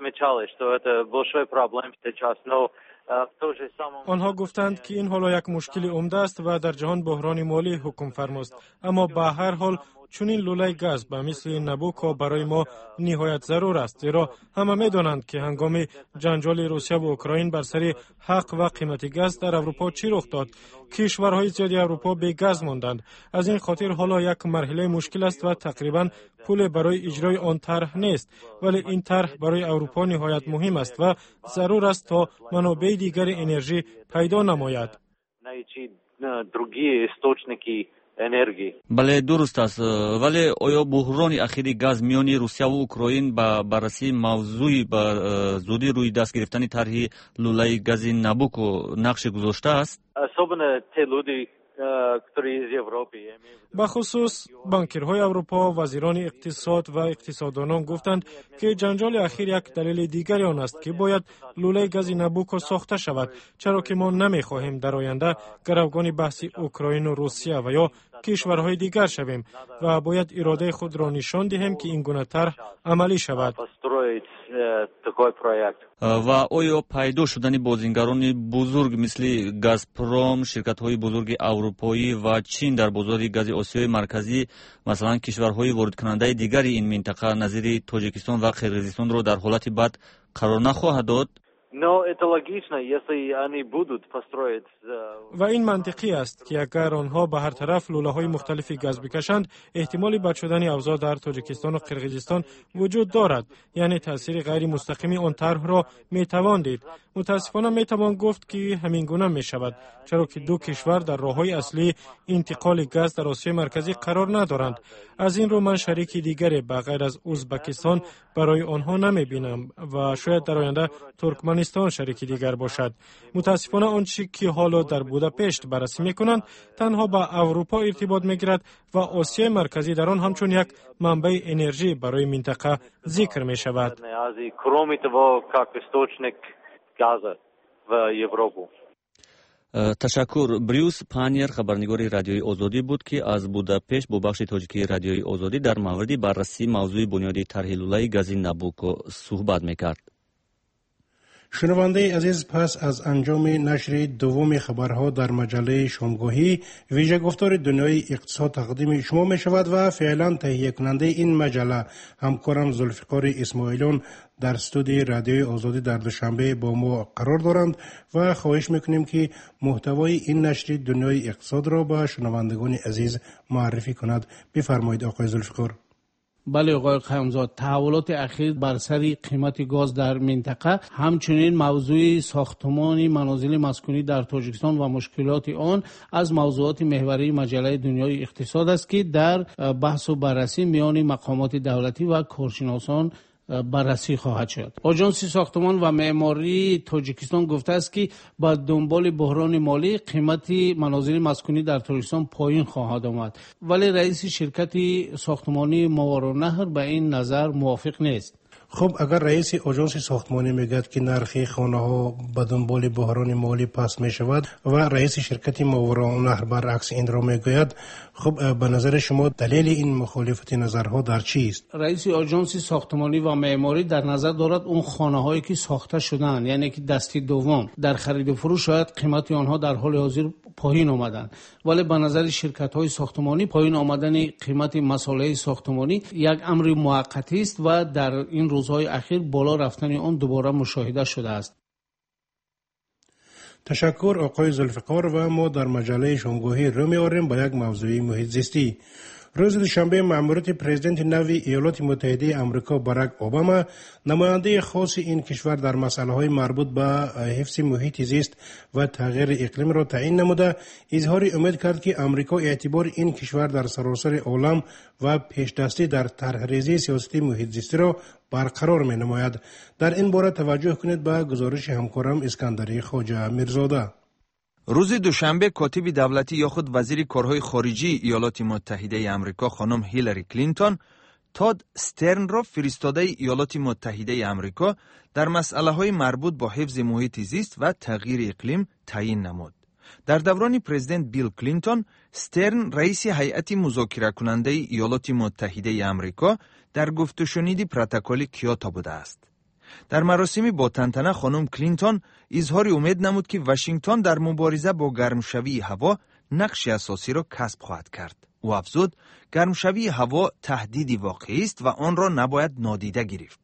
آنها گفتند که این حالا یک مشکل عمده است و در جهان بحران مالی حکم فرماست، اما به هر حال چون این لوله گاز به مثل نابوکو برای ما نهایت ضرور است، زیرا همه می‌دانند که هنگام جنجال روسیه و اوکراین بر سر حق و قیمت گاز در اروپا چی رخ داد. کشورهای زیادی اروپا بی گاز ماندند. از این خاطر حالا یک مرحله مشکل است و تقریبا پول برای اجرای آن طرح نیست، ولی این طرح برای اروپا نهایت مهم است و ضرور است تا منابع دیگر انرژی پیدا نماید. بله درست است، ولی آیا بحران اخیری گاز میان روسیه و اوکراین به بررسی موضوعی به زودی روی دست گرفتن طرح لوله گاز نابوکو نقش گذاشته است؟ به خصوص بانکیرهای اروپا، وزیران اقتصاد و اقتصاددانان گفتند که جنجال اخیر یک دلیل دیگری آن است که باید لوله گاز نابوکو ساخته شود، چرا که ما نمی‌خواهیم در آینده گروگان بحث اوکراین و روسیه و یا کشورهای دیگر شویم و باید اراده خود را نشان دهیم که این گونه طرح عملی شود. و آیا پیدا شدن بازیگران بزرگ مثل گازپروم، شرکت‌های بزرگ اروپایی و چین در بازار گاز آسیای مرکزی، مثلا کشورهای وارد کننده دیگری این منطقه نظیر تاجیکستان و قرقیزستان را در حالت بد قرار نخواهد داد؟ و این منطقی است که اگر آنها به هر طرف لوله‌های مختلفی گاز بکشند، احتمال بد شدن اوضاع در تاجیکستان و قرقیزستان وجود دارد، یعنی تاثیر غیر مستقیم آن طرح را میتوان دید. متاسفانه میتوان گفت که همین گونه می شود، چرا که دو کشور در راه‌های اصلی انتقال گاز در آسیای مرکزی قرار ندارند. از این رو من شریک دیگری به غیر از ازبکستان برای آنها نمی بینم و شاید در آینده ترکمنستان شریک دیگر باشد. متاسفانه آنچه که حالا در بوداپشت بررسی میکنند تنها با اروپا ارتباط میگیرد و آسیای مرکزی در آن همچون یک منبع انرژی برای منطقه ذکر می شود. تشکر. بریوس پانیر خبرنگار رادیوی آزادی بود که از بوداپشت با بخش تاجیکی رادیوی آزادی در مورد بررسی موضوع بنیادی طرح لوله گاز نابوکو صحبت میکرد. شنونده عزیز، پس از انجام نشر دوم خبرها در مجله شامگاهی، ویژه گفتار دنیای اقتصاد تقدیم شما می شود و فعلا تهیه کننده این مجله همکارم ذوالفقار اسماعیلیون در استودیوی رادیوی آزادی در دوشنبه با ما قرار دارند و خواهش میکنیم که محتوای این نشر دنیای اقتصاد را به شنوندگان عزیز معرفی کند. بفرمایید آقای ذوالفقار. بله آقای قیامزاد، تحولات اخیر بر سر قیمت گاز در منطقه، همچنین موضوع ساختمان منازل مسکونی در تاجیکستان و مشکلات آن از موضوعات محوری مجله دنیای اقتصاد است که در بحث و بررسی میان مقامات دولتی و کارشناسان بررسی خواهد شد. آژانس ساختمان و معماری تاجیکستان گفته است که با دنبال بحران مالی قیمت منازل مسکونی در تاجیکستان پایین خواهد آمد، ولی رئیس شرکت ساختمانی موارنهر به این نظر موافق نیست. خب اگر رئیس آژانس ساختمانی میگوید که نرخ خانه ها به دنبال بحران مالی پس می شود و رئیس شرکت موارنهر برعکس این را میگوید، خب به نظر شما دلیل این مخالفت نظرها در چیست؟ رئیس آژانس ساختمانی و معماری در نظر دارد اون خانه هایی که ساخته شدن، یعنی که دستی دوم، در خرید و فروش شاید قیمت آنها در حال حاضر پایین آمدن، ولی به نظر شرکت های ساختمانی پایین آمدن قیمت مسائل ساختمانی یک امر موقتی است و در این روزهای اخیر بالا رفتن آن دوباره مشاهده شده است. تشکر آقای ذوالفقار. و ما در مجله شامگاهی رو می‌آوریم با یک موضوع محیط زیستی. روز دوشنبه مأموریت پرزیدنت نوی ایالات متحده آمریکا باراک اوباما، نماینده خاص این کشور در مسائل مربوط به حفظ محیط زیست و تغییر اقلیم را تعیین نموده، اظهار امید کرد که آمریکا اعتبار این کشور در سراسر عالم و پیشدستی در طرحریزی سیاسی محیط زیستی را برقرار می نماید. در این باره توجه کنید به گزارش همکارم اسکندری خواجه میرزاده. روز دوشنبه کاتب دولتی یا خود وزیر کارهای خارجی ایالات متحده آمریکا خانم هیلاری کلینتون تاد استرن را فرستاده ایالات متحده آمریکا در مسئله‌های مربوط با حفظ محیط زیست و تغییر اقلیم تعیین نمود. در دوران پرزیدنت بیل کلینتون، استرن رئیس هیئت مذاکره کننده ایالات متحده آمریکا در گفت و شنید پروتکل کیوتو بوده است. در مراسمی با تنتنه خانم کلینتون اظهار امید نمود که واشنگتن در مبارزه با گرمشوی هوا نقش اساسی را کسب خواهد کرد. او افزود گرمشوی هوا تهدیدی واقعی است و آن را نباید نادیده گرفت.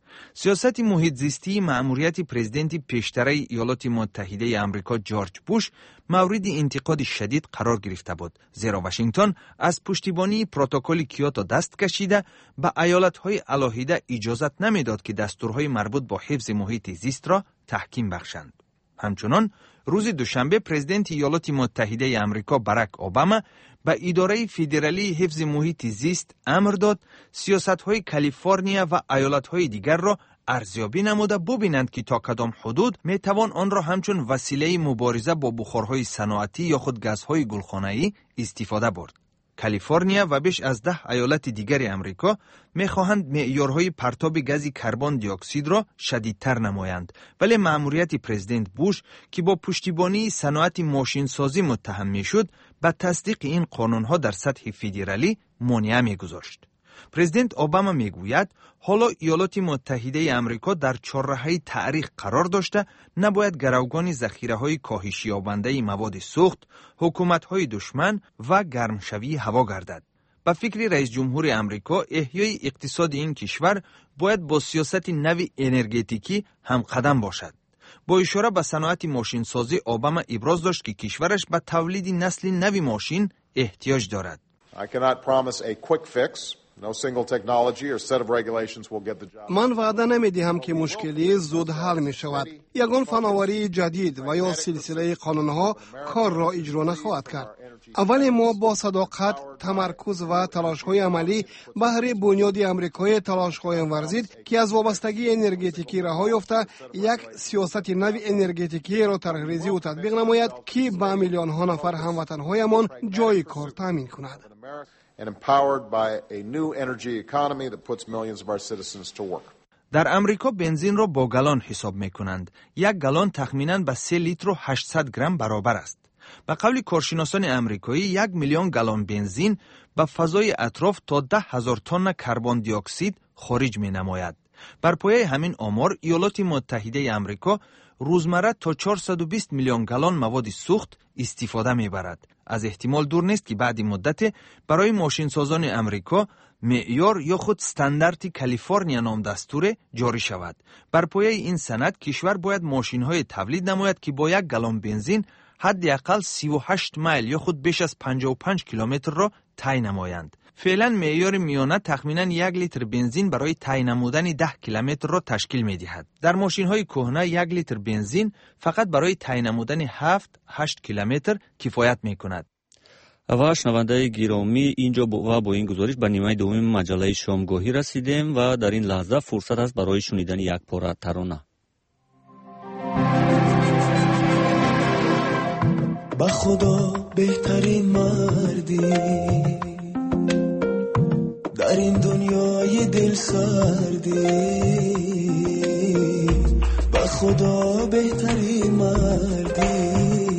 سیاست محیط زیستی مأموریت پرزیدنت پیشتر ایالات متحده آمریکا جورج بوش مورد انتقاد شدید قرار گرفته بود، زیرا واشنگتن از پشتیبانی پروتکل کیوتو دست کشیده به ایالت‌های علاهیده اجازت نمیداد که دستورهای مربوط با حفظ محیط زیست را تحکیم بخشند. همچنان روز دوشنبه پرزیدنت ایالات متحده آمریکا باراک اوباما به اداره فدرالی حفظ محیط زیست امر داد سیاست‌های کالیفرنیا و ایالت‌های دیگر را ارزیابی نموده ببینند که تا کدام حدود میتوان آن را همچون وسیله مبارزه با بخارهای صنعتی یا خود گازهای گلخانه‌ای استفاده برد. کالیفرنیا و بیش از 10 ایالت دیگر امریکا میخواهند معیارهای پرتاب گاز کربن دی اکسید را شدیدتر نمایند، ولی مأموریت پرزیدنت بوش که با پشتیبانی صنعت ماشین سازی متهم میشد، به تصدیق این قانونها در سطح فدرالی مانع میگذاشت. پرزیدنت اوباما میگوید حالا ایالات متحده آمریکا در چهارراهه تاریخ قرار داشته نباید گروگان ذخیره‌های کاهش یابنده مواد سوخت، حکومت‌های دشمن و گرمشوی هوا گردد. به فکر رئیس جمهور آمریکا احیای اقتصاد این کشور باید با سیاست نوی انرژتیکی هم قدم باشد. با اشاره به صنعت ماشین سازی اوباما ابراز داشت که کشورش به تولید نسل نوی ماشین احتیاج دارد. I cannot promise a quick fix. No single technology or set of regulations will get the job. من وعده نمیدهم که مشکلی زود حل می شود. یگان فناوری جدید و یا سلسله قانونها کار را اجرا نخواهد کرد. اولی ما با صداقت، تمرکز و تلاش‌های عملی بهره بنیاد آمریکایی تلاش خواهیم ورزید که از وابستگی انرژتیکی رها یافته یک سیاست نوی انرژتیکی را طرح‌ریزی و تطبیق نماید که به میلیون‌ها نفر هموطن‌هایمان جای کار تامین کند. And empowered by a new energy economy that puts millions of our citizens to work. در امریکا بنزین را با گالون حساب می‌کنند. یک گالون تخمیناً به 3 لیتر و 800 گرم برابر است. به قول کارشناسان امریکایی 1 میلیون گالون بنزین به فضای اطراف تا 10,000 تن کربن دی اکسید خارج می‌نماید. بر پایه همین آمار ایالات متحده آمریکا روزمره تا 420 میلیون گالون مواد سوخت استفاده می‌برد. از احتمال دور نیست که بعد مدت برای ماشین سازان امریکا معیار یا خود استاندارد کالیفرنیا نام دستور جاری شود. بر پایه این سند کشور باید ماشین‌های تولید نماید که با 1 گالون بنزین حداقل 38 میل یا خود بیش از 55 کیلومتر را طی نمایند. فعلا معیار میانه تخمینا 1 لیتر بنزین برای طی نمودن 10 کیلومتر را تشکیل می‌دهد. در ماشین‌های کهنه 1 لیتر بنزین فقط برای طی نمودن 7-8 کیلومتر کفایت می‌کند. و شنونده گرامی اینجا با این گزارش به نیمه دوم مجله شامگاهی رسیدیم و در این لحظه فرصت است برای شنیدن یک پاره ترانه. با خدا بهترین مردی در این دنیای دل سردی، با خدا بهترین مردی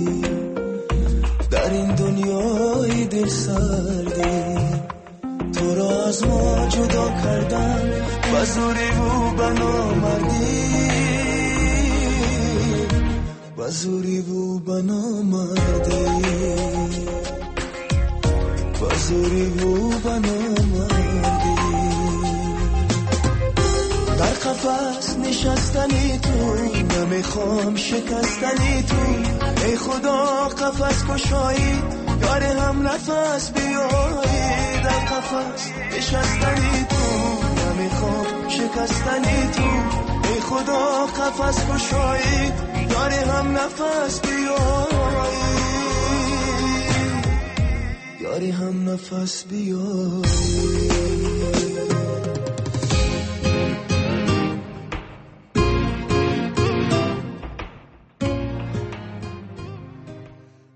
در این دنیای دل سردی، تو را از ما جدا کردن با زوری و بنامردی، با زوری و بنامردی، با زوری و بنامردی. در قفس نشستنی تو نمیخوام شکستنی تو، ای خدا قفس کشایی یار هم نفس بیایی. در قفس نشستنی تو نمیخوام شکستنی تو، ای خدا قفس کشایی یار هم نفس بیایی، یاری هم نفس بیایی.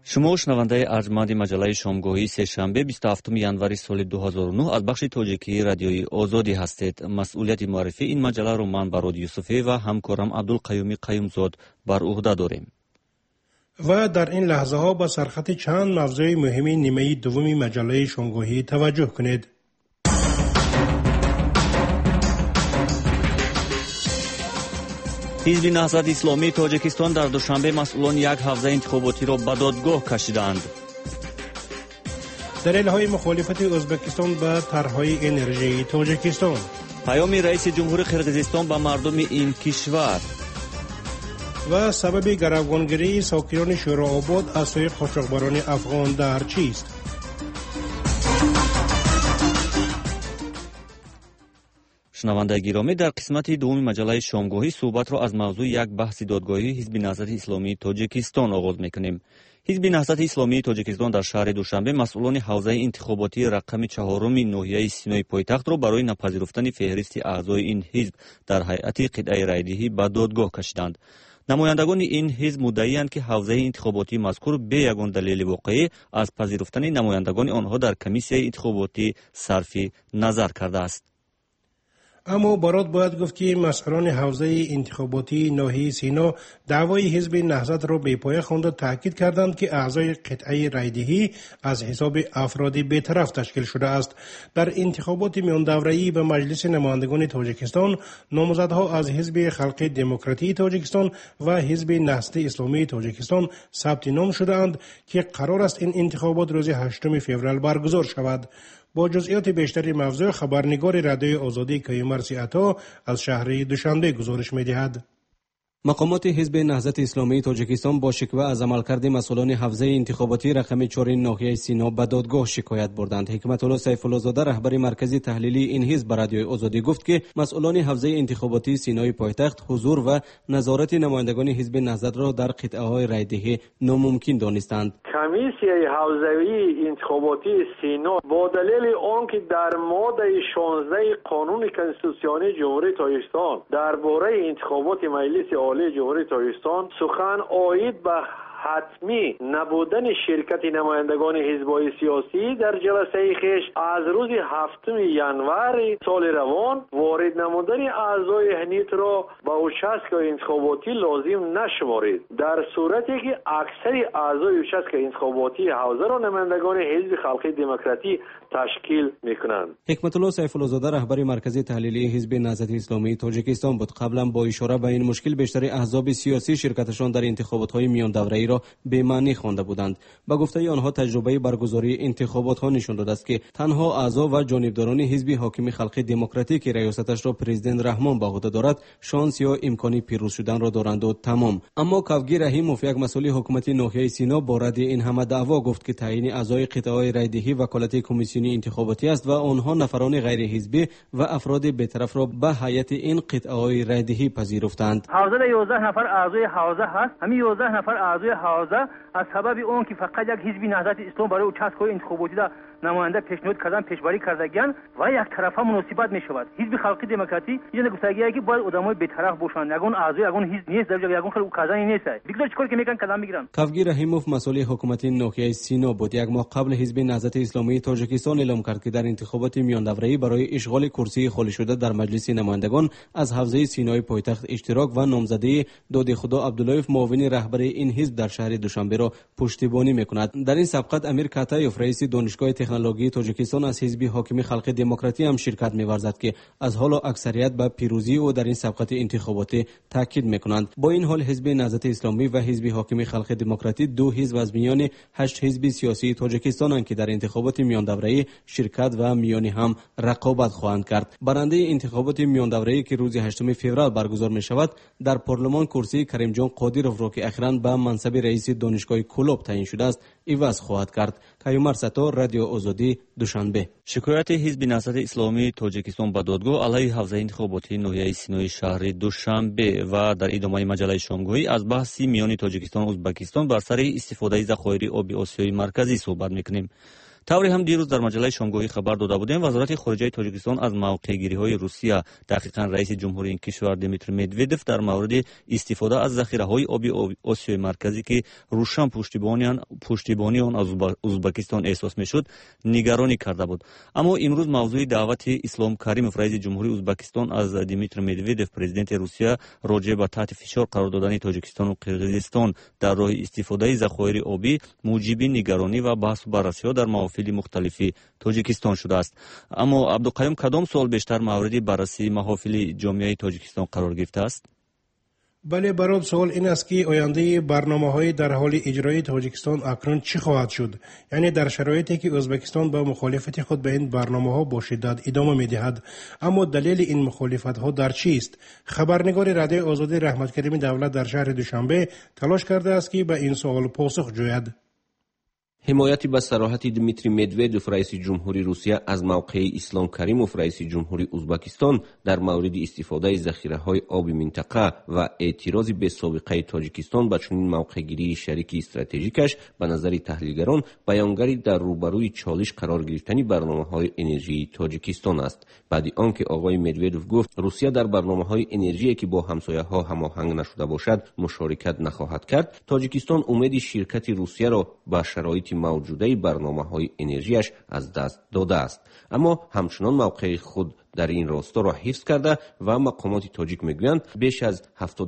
شما شنونده ارجمند مجله شامگاهی سه‌شنبه 27 ینوری سال 2009 از بخش تاجیکی رادیوی آزادی هستید. مسئولیت معرفی این مجله را من براد یوسفی و همکارم عبدالقیومی قیومزاد بر عهده داریم. و در این لحظه ها با سرخط چند موضوع مهم نیمه دوم مجله شامگاهی توجه کنید. حزب نهضت اسلامی تاجیکستان در دوشنبه مسئولان یک حوزه انتخاباتی را به دادگاه کشیدند. دلیل‌های مخالفت ازبکستان به طرح‌های انرژی تاجیکستان. پیام رئیس جمهور قرقیزستان به مردم این کشور. و سبب گروگانگیری ساکنان شورآباد از سوی قاچاقبران افغان در چیست؟ شنونده گرامی، در قسمت دوم مجله شامگاهی صحبت را از موضوع یک بحث دادگاهی حزب نهضت اسلامی تاجیکستان آغاز میکنیم. حزب نهضت اسلامی تاجیکستان در شهر دوشنبه مسئولان حوزه انتخاباتی رقم 4 ناحیه سینای پایتخت را برای نپذیرفتن فهرست اعضای این حزب در هیئت قطعه رایدهی به دادگاه کشیدند. نمایندگان این حزب مدعی‌اند که حوزه انتخاباتی مذکور به یگان دلیل واقعی از پذیرفتن نمایندگان آنها در کمیسیه انتخاباتی صرف نظر کرده است. اما برات باید گفت که مسئولان حوزه انتخاباتی ناحیه سینا دعوای حزب نهضت را به پای خوانده تاکید کردند که اعضای قطعه رایدهی از حساب افراد بی‌طرف تشکیل شده است. در انتخابات میان دوره‌ای به مجلس نمایندگان تاجیکستان نامزدها از حزب خلق دموکراتی تاجیکستان و حزب نهضت اسلامی تاجیکستان ثبت نام شده‌اند که قرار است این انتخابات روز 8 فوریه برگزار شود. با جزئیات بیشتری موضوع خبرنگار رادیوی آزادی کیومرثی عطا از شهر دوشنبه گزارش می‌دهد. مقامات حزب نهضت اسلامی تاجیکستان با شکوه از عملکرد مسئولان حوزه انتخاباتی رقم 4 ناحیه سینا به دادگاه شکایت بردند. حکمت الله سیف الله زاده رهبر مرکزی تحلیلی این حزب به رادیوی آزادی گفت که مسئولان حوزه انتخاباتی سینای پایتخت حضور و نظارت نمایندگان حزب نهضت را در قطعه‌های رایدهی ناممکن دانستند. کمیسیه حوزوی انتخاباتی سینا با دلیل آنکه در ماده 16 قانون کنستیتوسیونی جمهوری تاجیکستان درباره انتخابات مجلس عالی جمهوری تاجیکستان سخن آید به حتمی نبودن شرکت نمایندگان حزب‌های سیاسی در جلسه خویش از روز 7 ینوری سال روان وارد نمودن اعضای هنیت را به اوچسک انتخاباتی لازم نشمارید، در صورتی که اکثر اعضای اوچسک انتخاباتی حوزه را نمایندگان حزب خلق دموکراتی تشکیل میکنند. حکمت الله سیف الله زاده رهبر مرکزی تحلیلی حزب نهضت اسلامی تاجیکستان بود. قبلا با اشاره به این مشکل بیشتر احزاب سیاسی شرکتشان در انتخابات‌های میان دوره‌ای را به معنی خوانده بودند. با گفته آنها تجربه برگزاری انتخابات‌ها نشان داده است که تنها اعضا و جانبداران حزب حاکم خلق دموکراتی که ریاستش را پرزیدنت رحمان به عهده دارد شانس یا امکان پیروز شدن را دارند و تمام. اما کوگی رحیموف یک مسئول حکومت ناحیه سینا با رد این همه دعوا گفت که تعیین اعضای قطعه‌های رایدهی وکالت کمیسیونی انتخاباتی است و آنها نفران غیر حزبی و افراد بی‌طرف را به هیئت این قطعه‌های رایدهی پذیرفتند. حوزه 11 نفر اعضای حوزه هست. همین 11 نفر اعضای حوزه از سبب اون که فقط یک حزب نهضت اسلام برای اوچسک‌های انتخاباتی را نماینده پیشنهاد کردن پیشبری کردگان و یک طرفه مناسبت می شود. حزب خلق دموکراتی یه گفتگیه که باید آدمای بی‌طرف باشند، یگان اعضای یگان حزب نیست، در یگان خلق کازانی نیست. دیگه چیکار که میکنن کدام میگیرن. کوگی رحیموف مسئول حکومت ناحیه سینا بود. یک ماه قبل حزب نهضت اسلامی تاجیکستان اعلام کرد که در انتخابات میان دوره‌ای برای اشغال کرسی خالی شده در مجلس نمایندگان از حوزه سینای پایتخت اشتراک و نامزدی داد خدا عبداللهیف معاون رهبر این حزب در شهر دوشنبه را پشتیبانی میکند. در این سبقت امیر کاتایوف رئیس دانشگاه تکنولوژی تاجیکستان از حزب حاکم خلق دموکراتی هم شرکت می‌ورزد که از حال اکثریت به پیروزی او در این سبقت انتخاباتی تاکید میکنند. با این حال حزب نهضت اسلامی و حزب حاکم خلق دموکراتی دو حزب از میان 8 حزب سیاسی تاجیکستانند که در انتخابات میان دوره‌ای شرکت و میان هم رقابت خواهند کرد. برنده انتخابات میان دوره‌ای که روز 8 فوریه برگزار می‌شود در پارلمان کرسی کریم جان قادیروف را که اخیراً به منصب رئیس دانشگاه کلوب تعیین شده است عوض خواهد کرد. کیومرثی عطا رادیو آزادی دوشنبه. شکایت حزب نهضت اسلامی تاجیکستان به دادگاه علیه حوزه انتخاباتی ناحیه سینای شهر دوشنبه و در ادامه مجله شامگاهی از بحث میان تاجیکستان و ازبکستان بر سر استفاده ذخایر آب آسیای مرکزی صحبت میکنیم. طوری هم دیروز در مجله شامگاهی خبر داده بودیم وزارت خارجه تاجیکستان از موقع‌گیری‌های روسیه دقیقاً رئیس جمهوری این کشور دیمیتر مدودف در مورد استفاده از ذخیره‌های آبی آسیای مرکزی که روشن پشتیبانی آن از ازبکستان احساس می‌شد نگرانی کرده بود. اما امروز موضوع دعوت اسلام کریموف رئیس جمهوری ازبکستان از دیمیتر مدودف پرزیدنت روسیه راجع به تحت فشار قرار دادن تاجیکستان و قرقیزستان در راه استفاده ذخایر آبی موجب نگرانی و بحث و بررسی‌ها در محافل مختلفی تاجیکستان شده است. اما عبدالقیوم کدام سوال بیشتر مورد بررسی محافل جامعه تاجیکستان قرار گرفته است؟ بله، برات سوال این است که آینده برنامه‌های در حال اجرای تاجیکستان اکنون چی خواهد شد؟ یعنی در شرایطی که ازبکستان با مخالفت خود به این برنامه‌ها با شدت ادامه می‌دهد، اما دلیل این مخالفت‌ها در چیست؟ خبرنگار رادیوی آزادی رحمت کریم دولت در شهر دوشنبه تلاش کرده است که به این سوال پاسخ جوید. حمایت به صراحت دیمیتری مدودف رئیس جمهوری روسیه از موقع اسلام کریموف رئیس جمهوری ازبکستان در مورد استفاده ذخیره‌های آبی منطقه و اعتراض به سابقه تاجیکستان به چنین موقع‌گیری شریک استراتژیکش به نظر تحلیلگران بیانگری در روبروی چالش قرار گرفتن برنامه‌های انرژی تاجیکستان است. بعد آنکه آقای مدودف گفت روسیه در برنامه‌های انرژی که با همسایه‌ها هماهنگ نشده باشد مشارکت نخواهد کرد، تاجیکستان امید شرکت روسیه را به شرایط موجوده برنامه‌های انرژیش از دست داده است. اما همچنان موقع خود در این راستا را حفظ کرده و مقامات تاجیک میگویند بیش از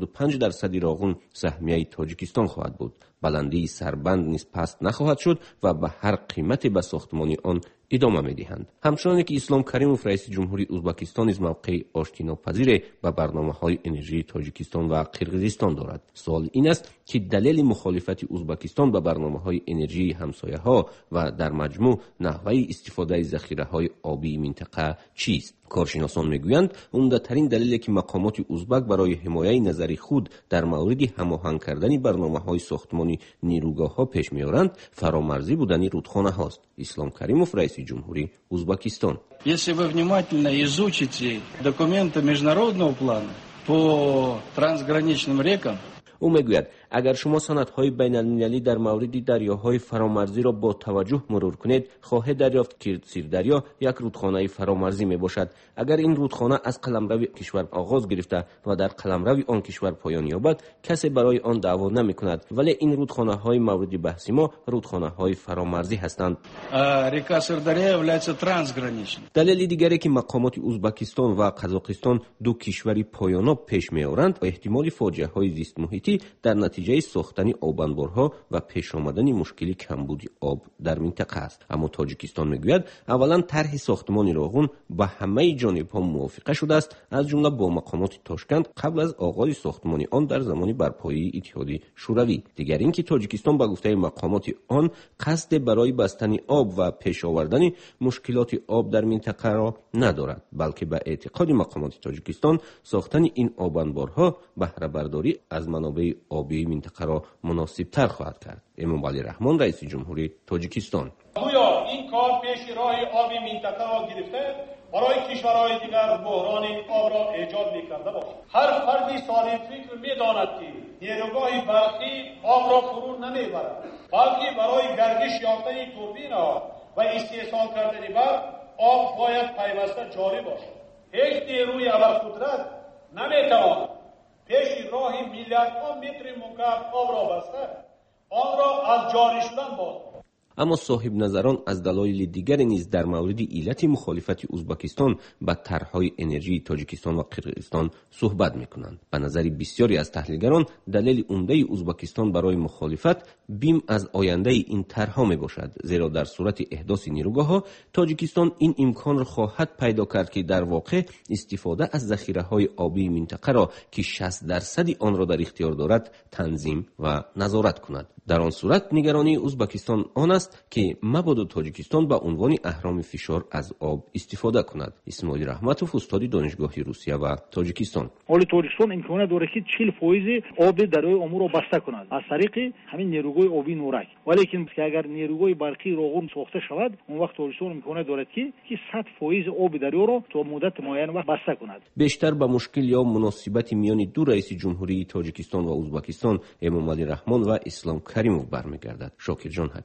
75% راغون سهمیه تاجیکستان خواهد بود. بلندی سربند نیز پست نخواهد شد و به هر قیمت به ساختمان آن ادامه می‌دهند. همچنان که اسلام کریموف رئیس جمهوری ازبکستان از موقع آشتیناپذیر به برنامه‌های انرژی تاجیکستان و قرقیزستان دارد. سوال این است که دلیل مخالفت ازبکستان به برنامه‌های انرژی همسایه‌ها و در مجموع نحوه استفاده ذخیره‌های آبی منطقه چیست؟ کارشناسان میگویند عمده‌ترین دلیلی که مقامات ازبک برای حمایت نظری خود در مورد هماهنگ کردن برنامه‌های ساختمانی نیروگاه‌ها پیش می‌آورند فرامرزی بودن رودخانه هاست. اسلام کریموف رئیس جمهوری ازبکستان: Если вы внимательно изучите документы международного плана по трансграничным рекам, او میگوید اگر شما سندهای بین المللی در مورد دریاهای فرامرزی را با توجه مرور کنید خواهید دریافت که سیردریا یک رودخانه فرامرزی می باشد. اگر این رودخانه از قلمرو کشور آغاز گرفته و در قلمرو آن کشور پایان یابد کسی برای آن دعوا نمی کند، ولی این رودخانه های مورد بحث ما رودخانه های فرامرزی هستند. река Сырдарья является трансграничной. دلیل دیگری که مقامات ازبکستان و قزاقستان دو کشوری پایاناب پیش می آورند احتمال فاجعه های زیست محیطی در نتیجه ساختن آبانبارها و پیش آمدن مشکل کمبود آب در منطقه است. اما تاجیکستان میگوید اولا طرح ساختمان راغون با همه جانب‌ها موافقه شده است، از جمله با مقامات تاشکند قبل از آغاز ساختمان آن در زمان برپایی اتحاد شوروی. دیگر اینکه تاجیکستان با گفته مقامات آن قصد برای بستن آب و پیش آوردن مشکلات آب در منطقه را ندارد، بلکه به اعتقاد مقامات تاجیکستان ساختن این آبانبارها بهره برداری از منابع آبی منطقه را مناسب تر خواهد کرد. امامعلی رحمان رئیس جمهوری تاجیکستان: گویا این کار پیش راه آبی منطقه را گرفته برای کشورهای دیگر بحران آب را ایجاد می‌کرده باشد. هر فردی سالم فکر می‌داند که نیروگاه برقی آب را فرو نمی‌برد، بلکه برای گردش یافتن توربین‌ها و استحصال کردن برق آب باید پیوسته جاری باشد. هیچ نیروی ابرقدرت نمی‌تواند پیش راه میلیاردها متر مکعب آب را بسته آن را از جاری شدن باز. اما صاحب نظران از دلایل دیگری نیز در مورد علت مخالفت ازبکستان به طرح‌های انرژی تاجیکستان و قرقیزستان صحبت می‌کنند. به نظر بسیاری از تحلیلگران دلیل عمده ازبکستان برای مخالفت بیم از آینده این طرح‌ها میباشد، زیرا در صورت احداث نیروگاه‌ها تاجیکستان این امکان را خواهد پیدا کرد که در واقع استفاده از ذخیره‌های آبی منطقه را که 60% آن را در اختیار دارد تنظیم و نظارت کند. در آن صورت نگرانی ازبکستان آن است که مبادا تاجیکستان به عنوان اهرام فشار از آب استفاده کند. اسماعیل رحمتوف استاد دانشگاه روسیه و تاجیکستان: حالی تاجیکستان امکان داره که 40% آب دریای آمو را بسته کند از طریق همین نیروگاه آبی نورک، ولی که اگر نیروگاه برقی راغون ساخته شود اون وقت تاجیکستان امکان دارد که 100% آب دریا را تا مدت معین وقت بسته کند. بیشتر به مشکل یا مناسبت میان دو رئیس جمهوری تاجیکستان و ازبکستان امامعلی رحمان و اسلام کریموف برمیگردد. شاکر جان حکیموف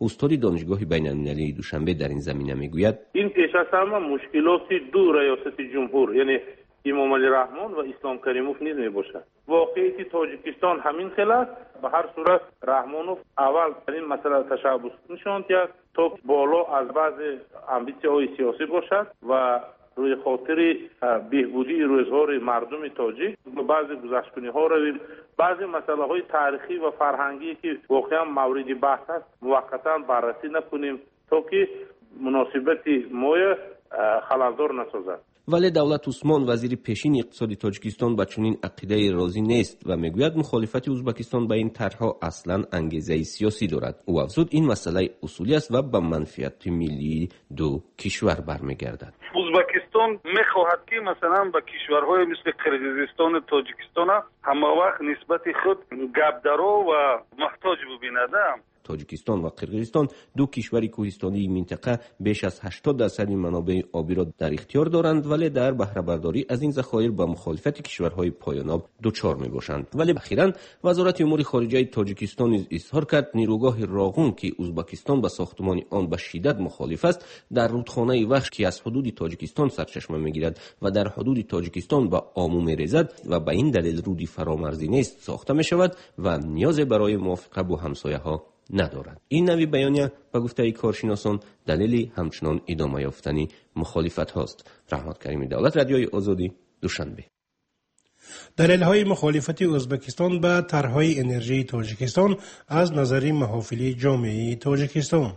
استاد دانشگاه بین‌المللی دوشنبه در این زمینه میگوید این پیش از همه مشکلات دو ریاست جمهور یعنی امام علی رحمان و اسلام کریموف نیز میباشد. واقعیت تاجیکستان همین خیلی است. به هر صورت رحمانوف اول در این مسئله تشبث نشاند کرد تا بالا از بعض امبیسی‌های سیاسی باشد و روی خاطر بهبودی روزگار مردم تاجیک و بعضی گذشتگی‌ها رویم، بعضی مسائل تاریخی و فرهنگی که واقعا مورد بحث است موقتا بررسی نکنیم تا که مناسبت ما خللدار نسازد. ولی دولت عثمان وزیر پیشین اقتصادی تاجیکستان با چنین عقیده راضی نیست و میگوید مخالفت ازبکستان به این طرحها اصلا انگیزه سیاسی دارد. او افزود این مسئله اصولی است و به منفعت ملی دو کشور برمیگردد. ازبکستان میخواهد که مثلا به کشورهای مثل قرقیزستان و تاجیکستان همه وقت نسبت خود گپدارا و محتاج ببیند. تاجیکستان و قرقیزستان دو کشور کوهستانی منطقه بیش از 80% منابع آبی را در اختیار دارند ولی در بهره برداری از این ذخایر با مخالفت کشورهای پایان‌آب دچار می‌باشند. ولی اخیراً وزارت امور خارجه تاجیکستان نیز اظهار کرد نیروگاه راغون که ازبکستان به ساختمان آن به شدت مخالف است در رودخانه وخش که از حدود تاجیکستان سرچشمه می‌گیرد و در حدود تاجیکستان به آمو می‌ریزد و به این دلیل رودی فرامرزی نیست ساخته می‌شود و نیاز برای موافقه با همسایه‌ها ندارد. این نوی بیانیه به گفته کارشناسان دلیلی همچنان ادامه یافتنی مخالفت هاست. رحمت کریمی، دولت رادیوی آزادی، دوشنبه. دلیل‌های مخالفت ازبکستان به طرح‌های انرژی تاجیکستان از نظر محافل جامعه تاجیکستان.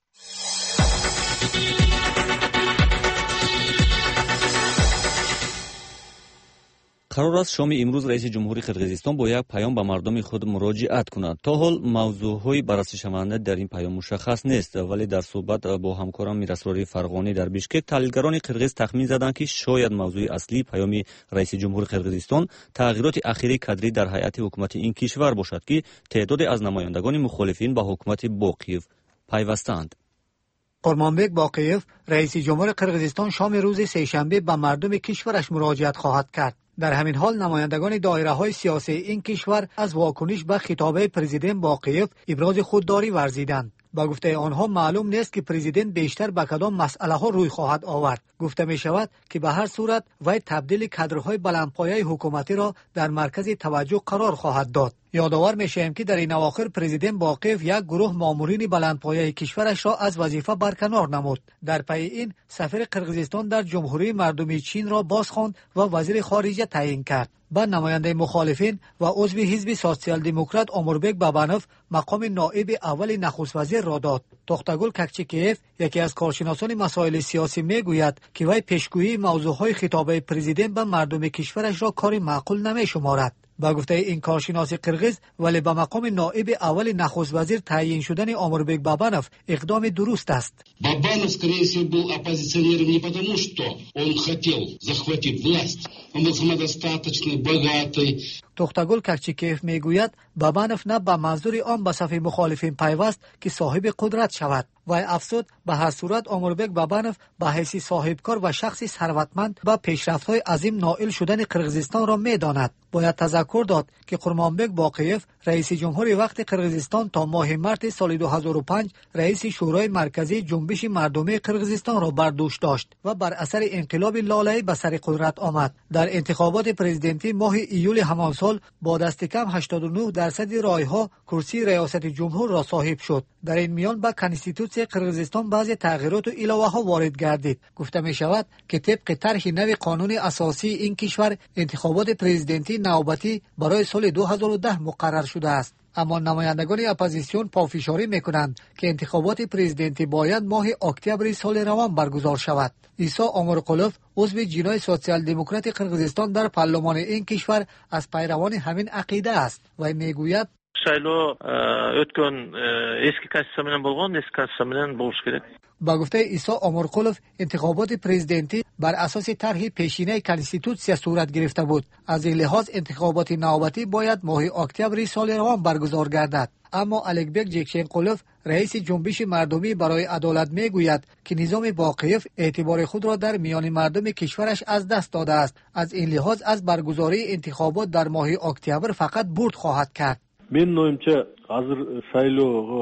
قرار است شام امروز رئیس جمهوری قرقیزستان با یک پیام به مردم خود مراجعت کند. تا حال موضوعهای بررسی شونده در این پیام مشخص نیست، ولی در صحبت با همکارم میراسراری فرغانی در بیشکک تحلیلگران قرقیز تخمین زدند که شاید موضوع اصلی پیام رئیس جمهوری قرقیزستان تغییرات اخیر کادری در هیئت حکومت این کشور باشد که تعداد از نمایندگان مخالفین با حکومت باقیف پیوستند. قرمانبک باقیف رئیس جمهور قرقیزستان شام روز سه‌شنبه به مردم کشورش مراجعت خواهد کرد. در همین حال نمایندگان دایره‌های سیاسی این کشور از واکنش به خطاب پرزیدنت باقیف ابراز خودداری ورزیدند. با گفته آنها معلوم نیست که پرزیدنت بیشتر به کدام مسئله ها روی خواهد آورد. گفته می شود که به هر صورت وی تبدیل کادرهای بلندپایه حکومتی را در مرکز توجه قرار خواهد داد. یادآور می‌شویم که در این اواخر پرزیدنت باقیف یک گروه مامورین بلندپایه کشورش را از وظیفه برکنار نمود. در پی این سفیر قرقیزستان در جمهوری مردمی چین را بازخواند و وزیر خارجه تعیین کرد. با نماینده مخالفین و عضو حزب سوسیال دموکرات اموربک بابانوف مقام نائب اول نخست وزیر را داد. توختگل ککچکیف یکی از کارشناسان مسائل سیاسی میگوید که وی پیشگویی موضوعهای خطاب پرزیدنت به مردم کشورش را کار معقول نمی‌شمارد. با گفته این کارشناس قرقیز ولی به مقام نائب اول نخست وزیر تعیین شدن اموربک بابانوف اقدام درست است. Бабанов, скорее всего, был оппозиционером не потому, что он хотел захватить власть. Он был самодостаточный, богатый. توختگل ککچکیف میگوید بابانوف نه به منظور آن به صف مخالفین پیوست که صاحب قدرت شود. و افزود به هر صورت اموربک بابانوف به حیث صاحبکار و شخصی ثروتمند به پیشرفت‌های عظیم نائل شدن قرقیزستان را می‌داند. باید تذکر داد که قرمانبک باقیف رئیس جمهور وقت قرقیزستان تا ماه مارس سال 2005 رئیس شورای مرکزی جنبش مردمی قرقیزستان را بر دوش داشت و بر اثر انقلاب لاله‌ای به سر قدرت آمد. در انتخابات پرزیدنتی ماه ایول همان سال با دست کم 89% رای‌ها کرسی ریاست جمهور را صاحب شد. در این میان با کنستیتوسی قرقیزستان بعضی تغییرات و علاوه‌ها وارد گردید. گفته می شود که طبق طرح نو قانون اساسی این کشور انتخابات پرزیدنتی نوبتی برای سال 2010 مقرر شده است. اما نمایندگان اپوزیسیون پافشاری میکنند که انتخابات پرزیدنتی باید ماه اکتبر سال روان برگزار شود. عیسی امرقلوف عضو جناح سوسیال دموکرات قرقیزستان در پارلمان این کشور از پیروان همین عقیده است و میگوید شайлоо өткөн эски конституция менен болгон, эски конституция менен болуш керек. با گفته عیسی امرقلوف انتخابات پرزیدنتی بر اساس طرح پیشینه کنستیتوسیا صورت گرفته بود. از این لحاظ انتخابات نوبتی باید ماه اکتبر سال روان برگزار گردد. اما الکبک جکشنقلوف رئیس جنبش مردمی برای عدالت میگوید که نظام باقیف اعتبار خود را در میان مردم کشورش از دست داده است. از این لحاظ از برگزاری انتخابات در ماه اکتبر فقط برد خواهد کرد. Менин оюмча азыр шайлоого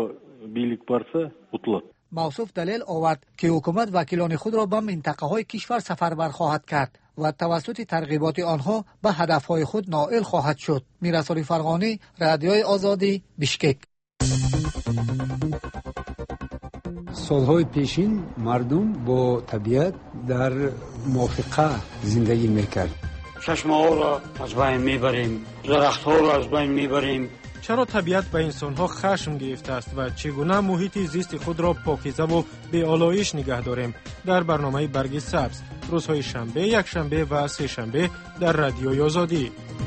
bilikparsa utiladi. موصوف دلیل آورد که حکومت وکیلان خود را به منطقه‌های کشور سفربر خواهد کرد و توسط ترغیبات آنها به هدفهای خود نائل خواهد شد. میرسالی فرغانی، رادیوی آزادی، بشکک. سالهای پیشین مردم با طبیعت در موافقه زندگی میکرد. چشمه‌ها را از بین میبریم، درخت‌ها را از بین میبریم. چرا طبیعت به انسان‌ها خشم گرفته است و چگونه محیط زیست خود را پاکیزه و بی‌آلایش نگه داریم؟ در برنامه برگ سبز روزهای شنبه، یکشنبه و سه شنبه در رادیوی آزادی.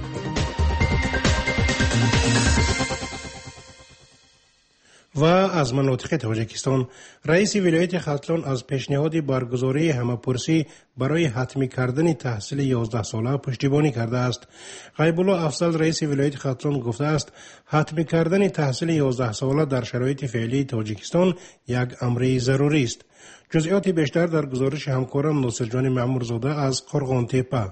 و از مناطق تاجیکستان رئیس ولایت ختلان از پیشنهاد برگزاری همه‌پرسی برای حتمی کردن تحصیل 11 ساله پشتیبانی کرده است. غیب الله افضل رئیس ولایت ختلان گفته است حتمی کردن تحصیل 11 ساله در شرایط فعلی تاجیکستان یک امر ضروری است. جزئیات بیشتر در گزارش همکارم ناصرجان معمورزاده از قرغان تپه.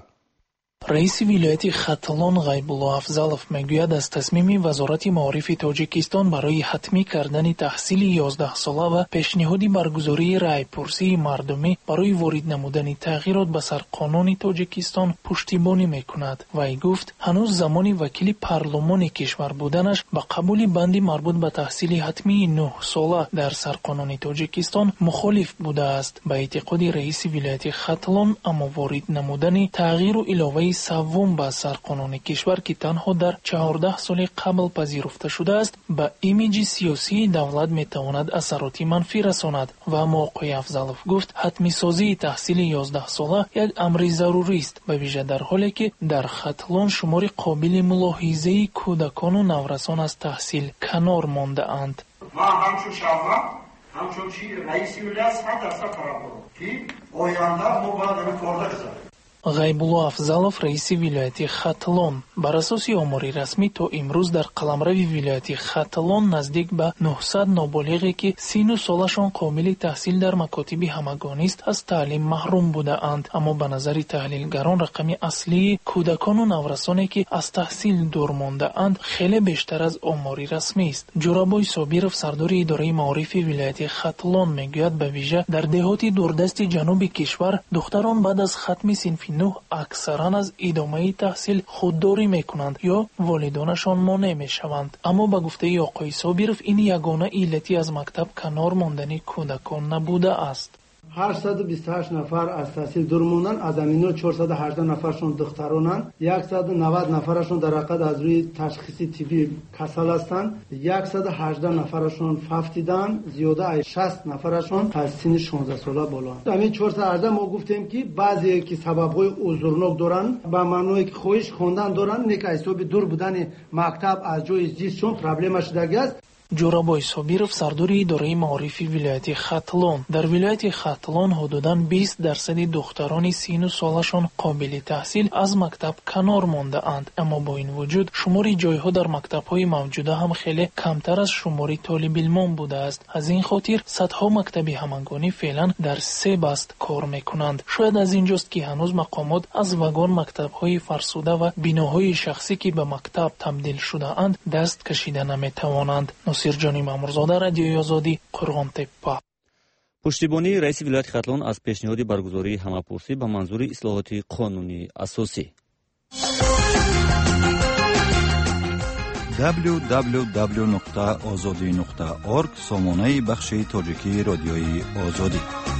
رئیس ولایت ختلان غیب الله افضلов میگوید از تصمیم وزارت معارف تاجیکستان برای حتمی کردن تحصیل 11 ساله و پیشنهاد برگزاری رای‌پرسی مردمی برای وارد نمودن تغییرات به سر قانون تاجیکستان پشتیبانی میکند. وی گفت هنوز زمان وکیل پارلمان کشور بودنش به قبول بند مربوط به تحصیل حتمی 9 ساله در سرقانون تاجیکستان مخالف بوده است. به اعتقاد رئیس ولایت ختلان اما وارد نمودن تغییر و علاوه سوم به سرقانون کشور که تنها در 14 سال قبل پذیرفته شده است به ایمیج سیاسی دولت میتواند اثرات منفی رساند و موقع افضلов گفت حتمی سازی تحصیل 11 ساله یک امر ضروری است به ویژه در حالی که در ختلان شمار قابل ملاحظه کودکان و نورسان از تحصیل کنار مانده اند. ما همچون شهر همچون رئیس ولایت 100% طرف که آینده ما باید این کار بکنیم. غیب الله افضلов رئیس ولایت ختلان بر اساس آمار رسمی تا امروز در قلمرو ولایت ختلان نزدیک به 900 نابالغی که 39 سالشان کامل تحصیل در مکاتب همگانی است از تعلیم محروم بوده اند. اما به نظر تحلیلگران رقم اصلی کودکان و نورسانی که از تحصیل دور مانده اند خیلی بیشتر از آمار رسمی است. جورابای صابرov سردار اداره معارف ولایت ختلان میگوید به ویژه در دهات دوردست جنوب کشور دختران بعد از ختم صنف 9 اکثرا از ادامه تحصیل خودداری میکنند یا والدانشان مانع میشوند. اما به گفته آقای صابرov این یگانه علتی از مکتب کنار ماندن کودکان نبوده است. 828 نفر از تحصیل دور موندن، از امینا 418 نفرشون دخترانند، 190 نفرشون در حقیقت از روی تشخیص طبی کسل هستند، 118 نفرشون ففتیدن، زیاده 60 نفرشون از سن 16 ساله بالا. همین 418 ما گفتیم که بعضی که سبب‌های عذرناک دارن به معنی که خواهش خواندن دارن، نه که حساب دور بودن مکتب از جای زیستشون پرابلمش دیگه است. جورابای صابرov سردار اداره معارف ولایت ختلان در ولایت ختلان حدوداً 20% دختران 39 سالشان قابل تحصیل از مکتب کنار مانده اند. اما با این وجود شمار جایها در مکتب‌های موجوده هم خیلی کمتر از شمار طالب علمان بوده است. از این خاطر صدها مکتب همگانی فعلا در 3 بست کار میکنند. شاید از اینجاست که هنوز مقامات از وگان مکتب‌های فرسوده و بناهای شخصی که به مکتب تبدیل شده اند دست کشیده نمیتوانند. ناصرجان معمورزاده، رادیوی آزادی، قرغان تپه. پشتیبانی رئیس ولایت ختلان از پیشنهاد برگزاری همه‌پرسی به منظور اصلاحات قانونی اساسی. www.azadi.org سامانه بخش تاجیکی رادیوی آزادی.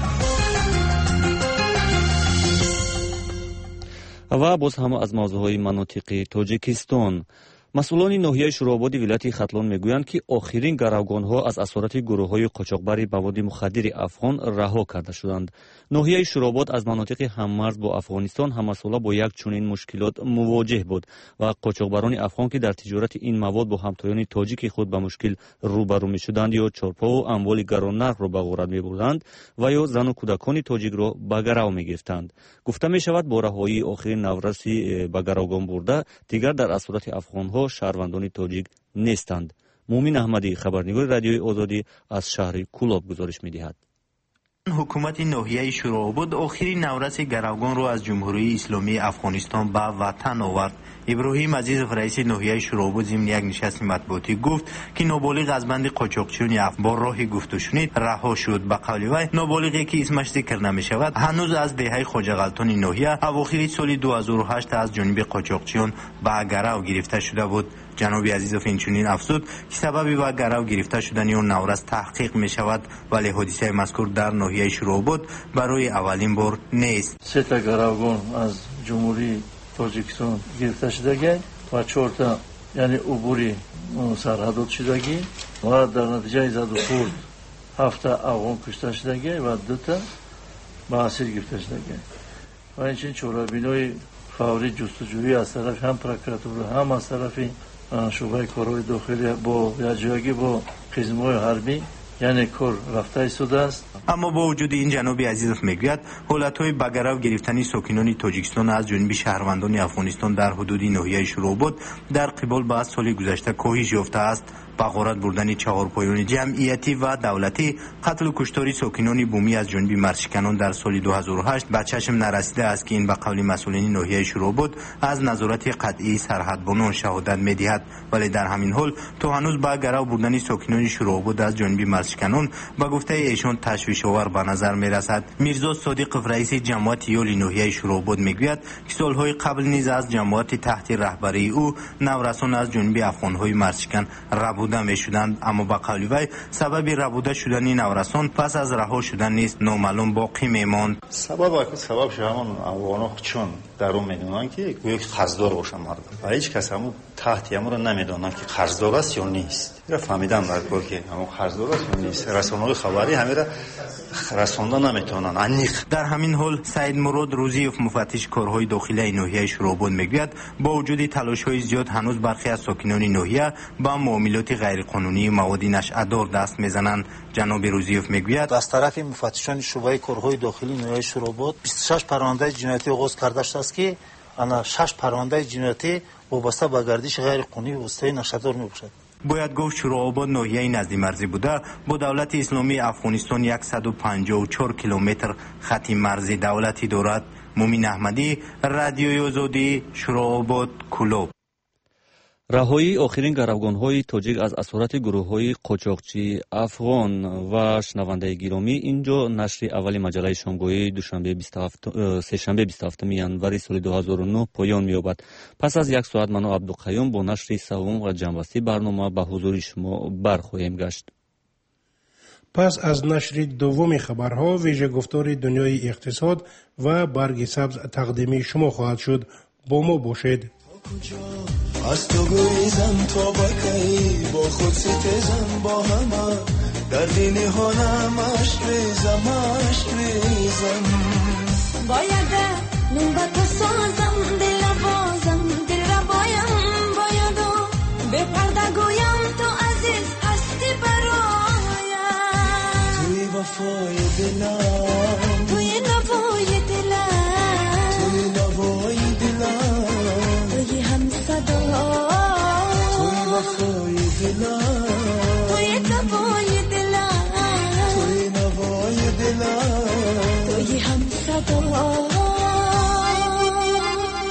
و باز هم از موضوعهای مناطق تاجیکستان. مسئولان ناحیه شوراباد ولایت ختلان میگویند که آخرین گروگان‌ها از اسارت گروه‌های قاچاقبر مواد مخدر افغان رها کرده شدند. ناحیه شوراباد از مناطق هممرز با افغانستان همساله با یک چنین مشکلات مواجه بود و قاچاقبران افغان که در تجارت این مواد با همتایان تاجیک خود به مشکل روبرو می‌شدند یا چارپا و اموال گران‌نرخ را به غارت می‌بردند و یا زن و کودکان تاجیک را به گرو می‌گرفتند. گفته می‌شود با رهایی آخرین نورسی به گروگان برده دیگر در اسارت افغان‌ها شهروندان تاجیک نیستند. مومن احمدی خبرنگار رادیوی آزادی از شهر کولاب گزارش می‌دهد. حکومت ناحیه شوراباد آخرین نورس گروگان را از جمهوری اسلامی افغانستان به وطن آورد. ابراهیم عزیزов رئیس ناحیه شوراباد ضمن یک نشست مطبوعاتی گفت که نابالغ از بند قاچاقچیان با راه گفت و شنید رها شد. به قول وی نابالغی که اسمش ذکر نمی شود هنوز از دهه خواجه غلطان ناحیه اواخر سال 2008 از جانب قاچاقچیان به گرو گرفته شده بود. جناب عزیزов اینچنین افزود که سببی به گرو گرفته شدن اون نورس تحقیق می شود ولی حادثه مذکور در ناحیه شوراباد برای اولین بار نیست. 3 تا گروگان از جمهوری تاجیکستان گرفته شدگی و 4 تا یعنی عبوری سرحدات شدگی و در نتیجه زد و خورد 7 تا افغان کشته شدگی و 2 تا به اسیر گرفته شدگی و اینچنین چاره‌بینای فوری جستجویی از طرف هم پروکراتور هم از طرف شعبه کارهای داخلی با یکجایی با خدمات حربی یعنی کار رفته ایستاده است. اما با وجود این جناب عزیزов میگوید حالت‌های به گرو گرفتن ساکنان تاجیکستان از جانب شهروندان افغانستان در حدود ناحیه شوراباد در قبال به سال گذشته کاهش یافته است. به غارت بردن چهارپایان جمعیتی و دولتی، قتل و کشتار ساکنان بومی از جانب مرشکنان در سال 2008 به چشم نرسیده است که این به قول مسئولین ناحیه شوراباد از نظارت قطعی سرحدبانان شهادت می‌دهد، ولی در همین حال تا هنوز به گرو بردن ساکنان شوراباد از جانب مرشکنان به گفته ایشان تشویش‌آور به نظر می‌رسد. میرزا صادق رئیس جماعت یول ناحیه شوراباد میگوید که سال‌های قبل نیز از جماعت تحت رهبری او نورسان از جانب افغان‌های مرشکن ربوده می‌شدند، اما به قول وی سبب ربوده شدن نورسان پس از رها شدن نیز نامعلوم باقی می‌ماند. سببش همون افغان‌ها چون در اون میدونن که گویا که قرضدار باشن مردم و هیچ کس همون تحت امر رو نمیدونن که قرضدار است یا نیست. یا فهمیدن در کار که همون قرضدار است یا نیست. رسانه‌های خبری همه را رساندن نمیتونن. انیق در همین حال سید مراد روزیوف مفتش کارهای داخلی ناحیه شوراباد میگوید با وجود تلاش‌های زیاد هنوز برخی از ساکنان ناحیه با معاملات غیرقانونی مواد نشئه‌دار دست میزنند. جناب روزیوف میگوید از طرف مفتشان شعبه کارهای داخلی ناحیه شوراباد 26 پرونده جنایتی آغاز کرده شده است که انا 6 پرونده جنایتی وابسته به گردش غیرقانونی و واسطه نشئه‌دار میباشد. باید گفت شوراباد ناحیه نزد مرزی بوده با دولت اسلامی افغانستان 154 کیلومتر خط مرزی دولتی دارد. مومین احمدی، رادیوی آزادی، شوراباد، کلوب. раҳоии охирин гаравгонҳои тоҷик аз асорати гурӯҳҳои қочоқчӣ афғон ва шунавандаи гиромӣ инҷо нашри аввали маҷалаи шонгоҳӣ сешанбе 27 январи соли 2009 поён меёбад. пас аз як соат мано абдуқайюм бо нашри савум ва ҷамъбастии барнома ба ҳузури шумо бархоҳем гашт. پس از نشر دوم خبرها ویژه گفتار دنیای اقتصاد و برگ سبز تقدیم شما خواهد شد. با ما باشید. از تو گریزم تا بکی با خود ستیزم با همه در دین حالم عشق ریزم باید من با تو سازم دل بازم دل را باید به پرده گویم تو عزیز هستی برایم توی وفای دلم توی نوای دلم توی نوای دلم توی هم صدا توی وفای دلم توی نوای دلم توی نوای دلم توی هم صدا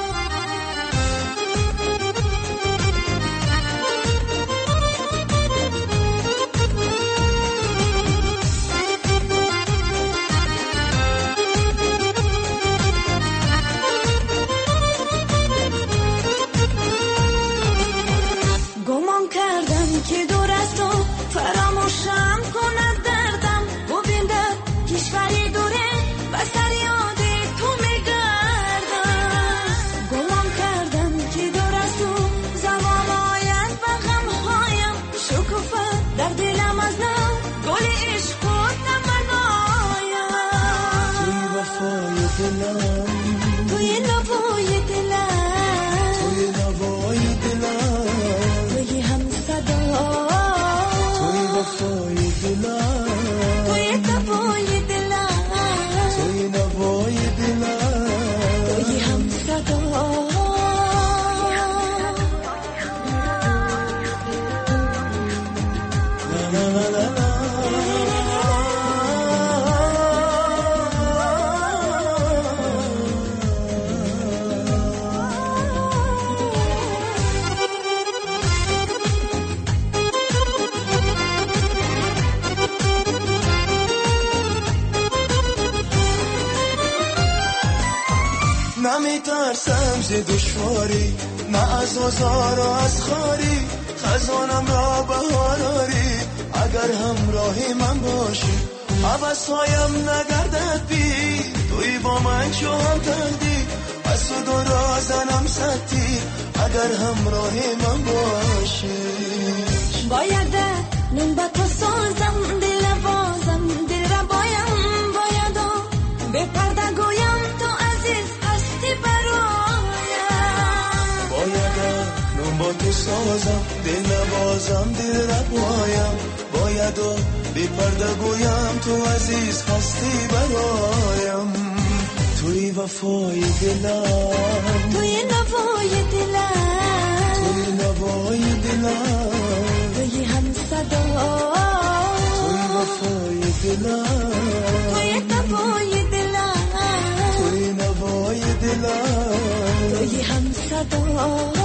نمیترسم ز دشواری، نه از آزار و از خاری، خزانم را بهار آری اگر همراهی من باشی. حوثهایم نگردد بی توی با من چو هم تردی، از تو دو زنم ستی اگر همراهی من باشی. باید نون با تو سازم دل بازم، دل را باید به پرده گویم تو عزیز هستی برایم. باید نون با تو سازم دل بازم، دل را باید به پرده گویم تو عزیز هستی برایم. توی وفای دلم، توی نوای دلم، توی نوای دلم، توی هم صدا، توی وفای دلم، توی نوای دلم، توی نوای دلم، توی هم صدا.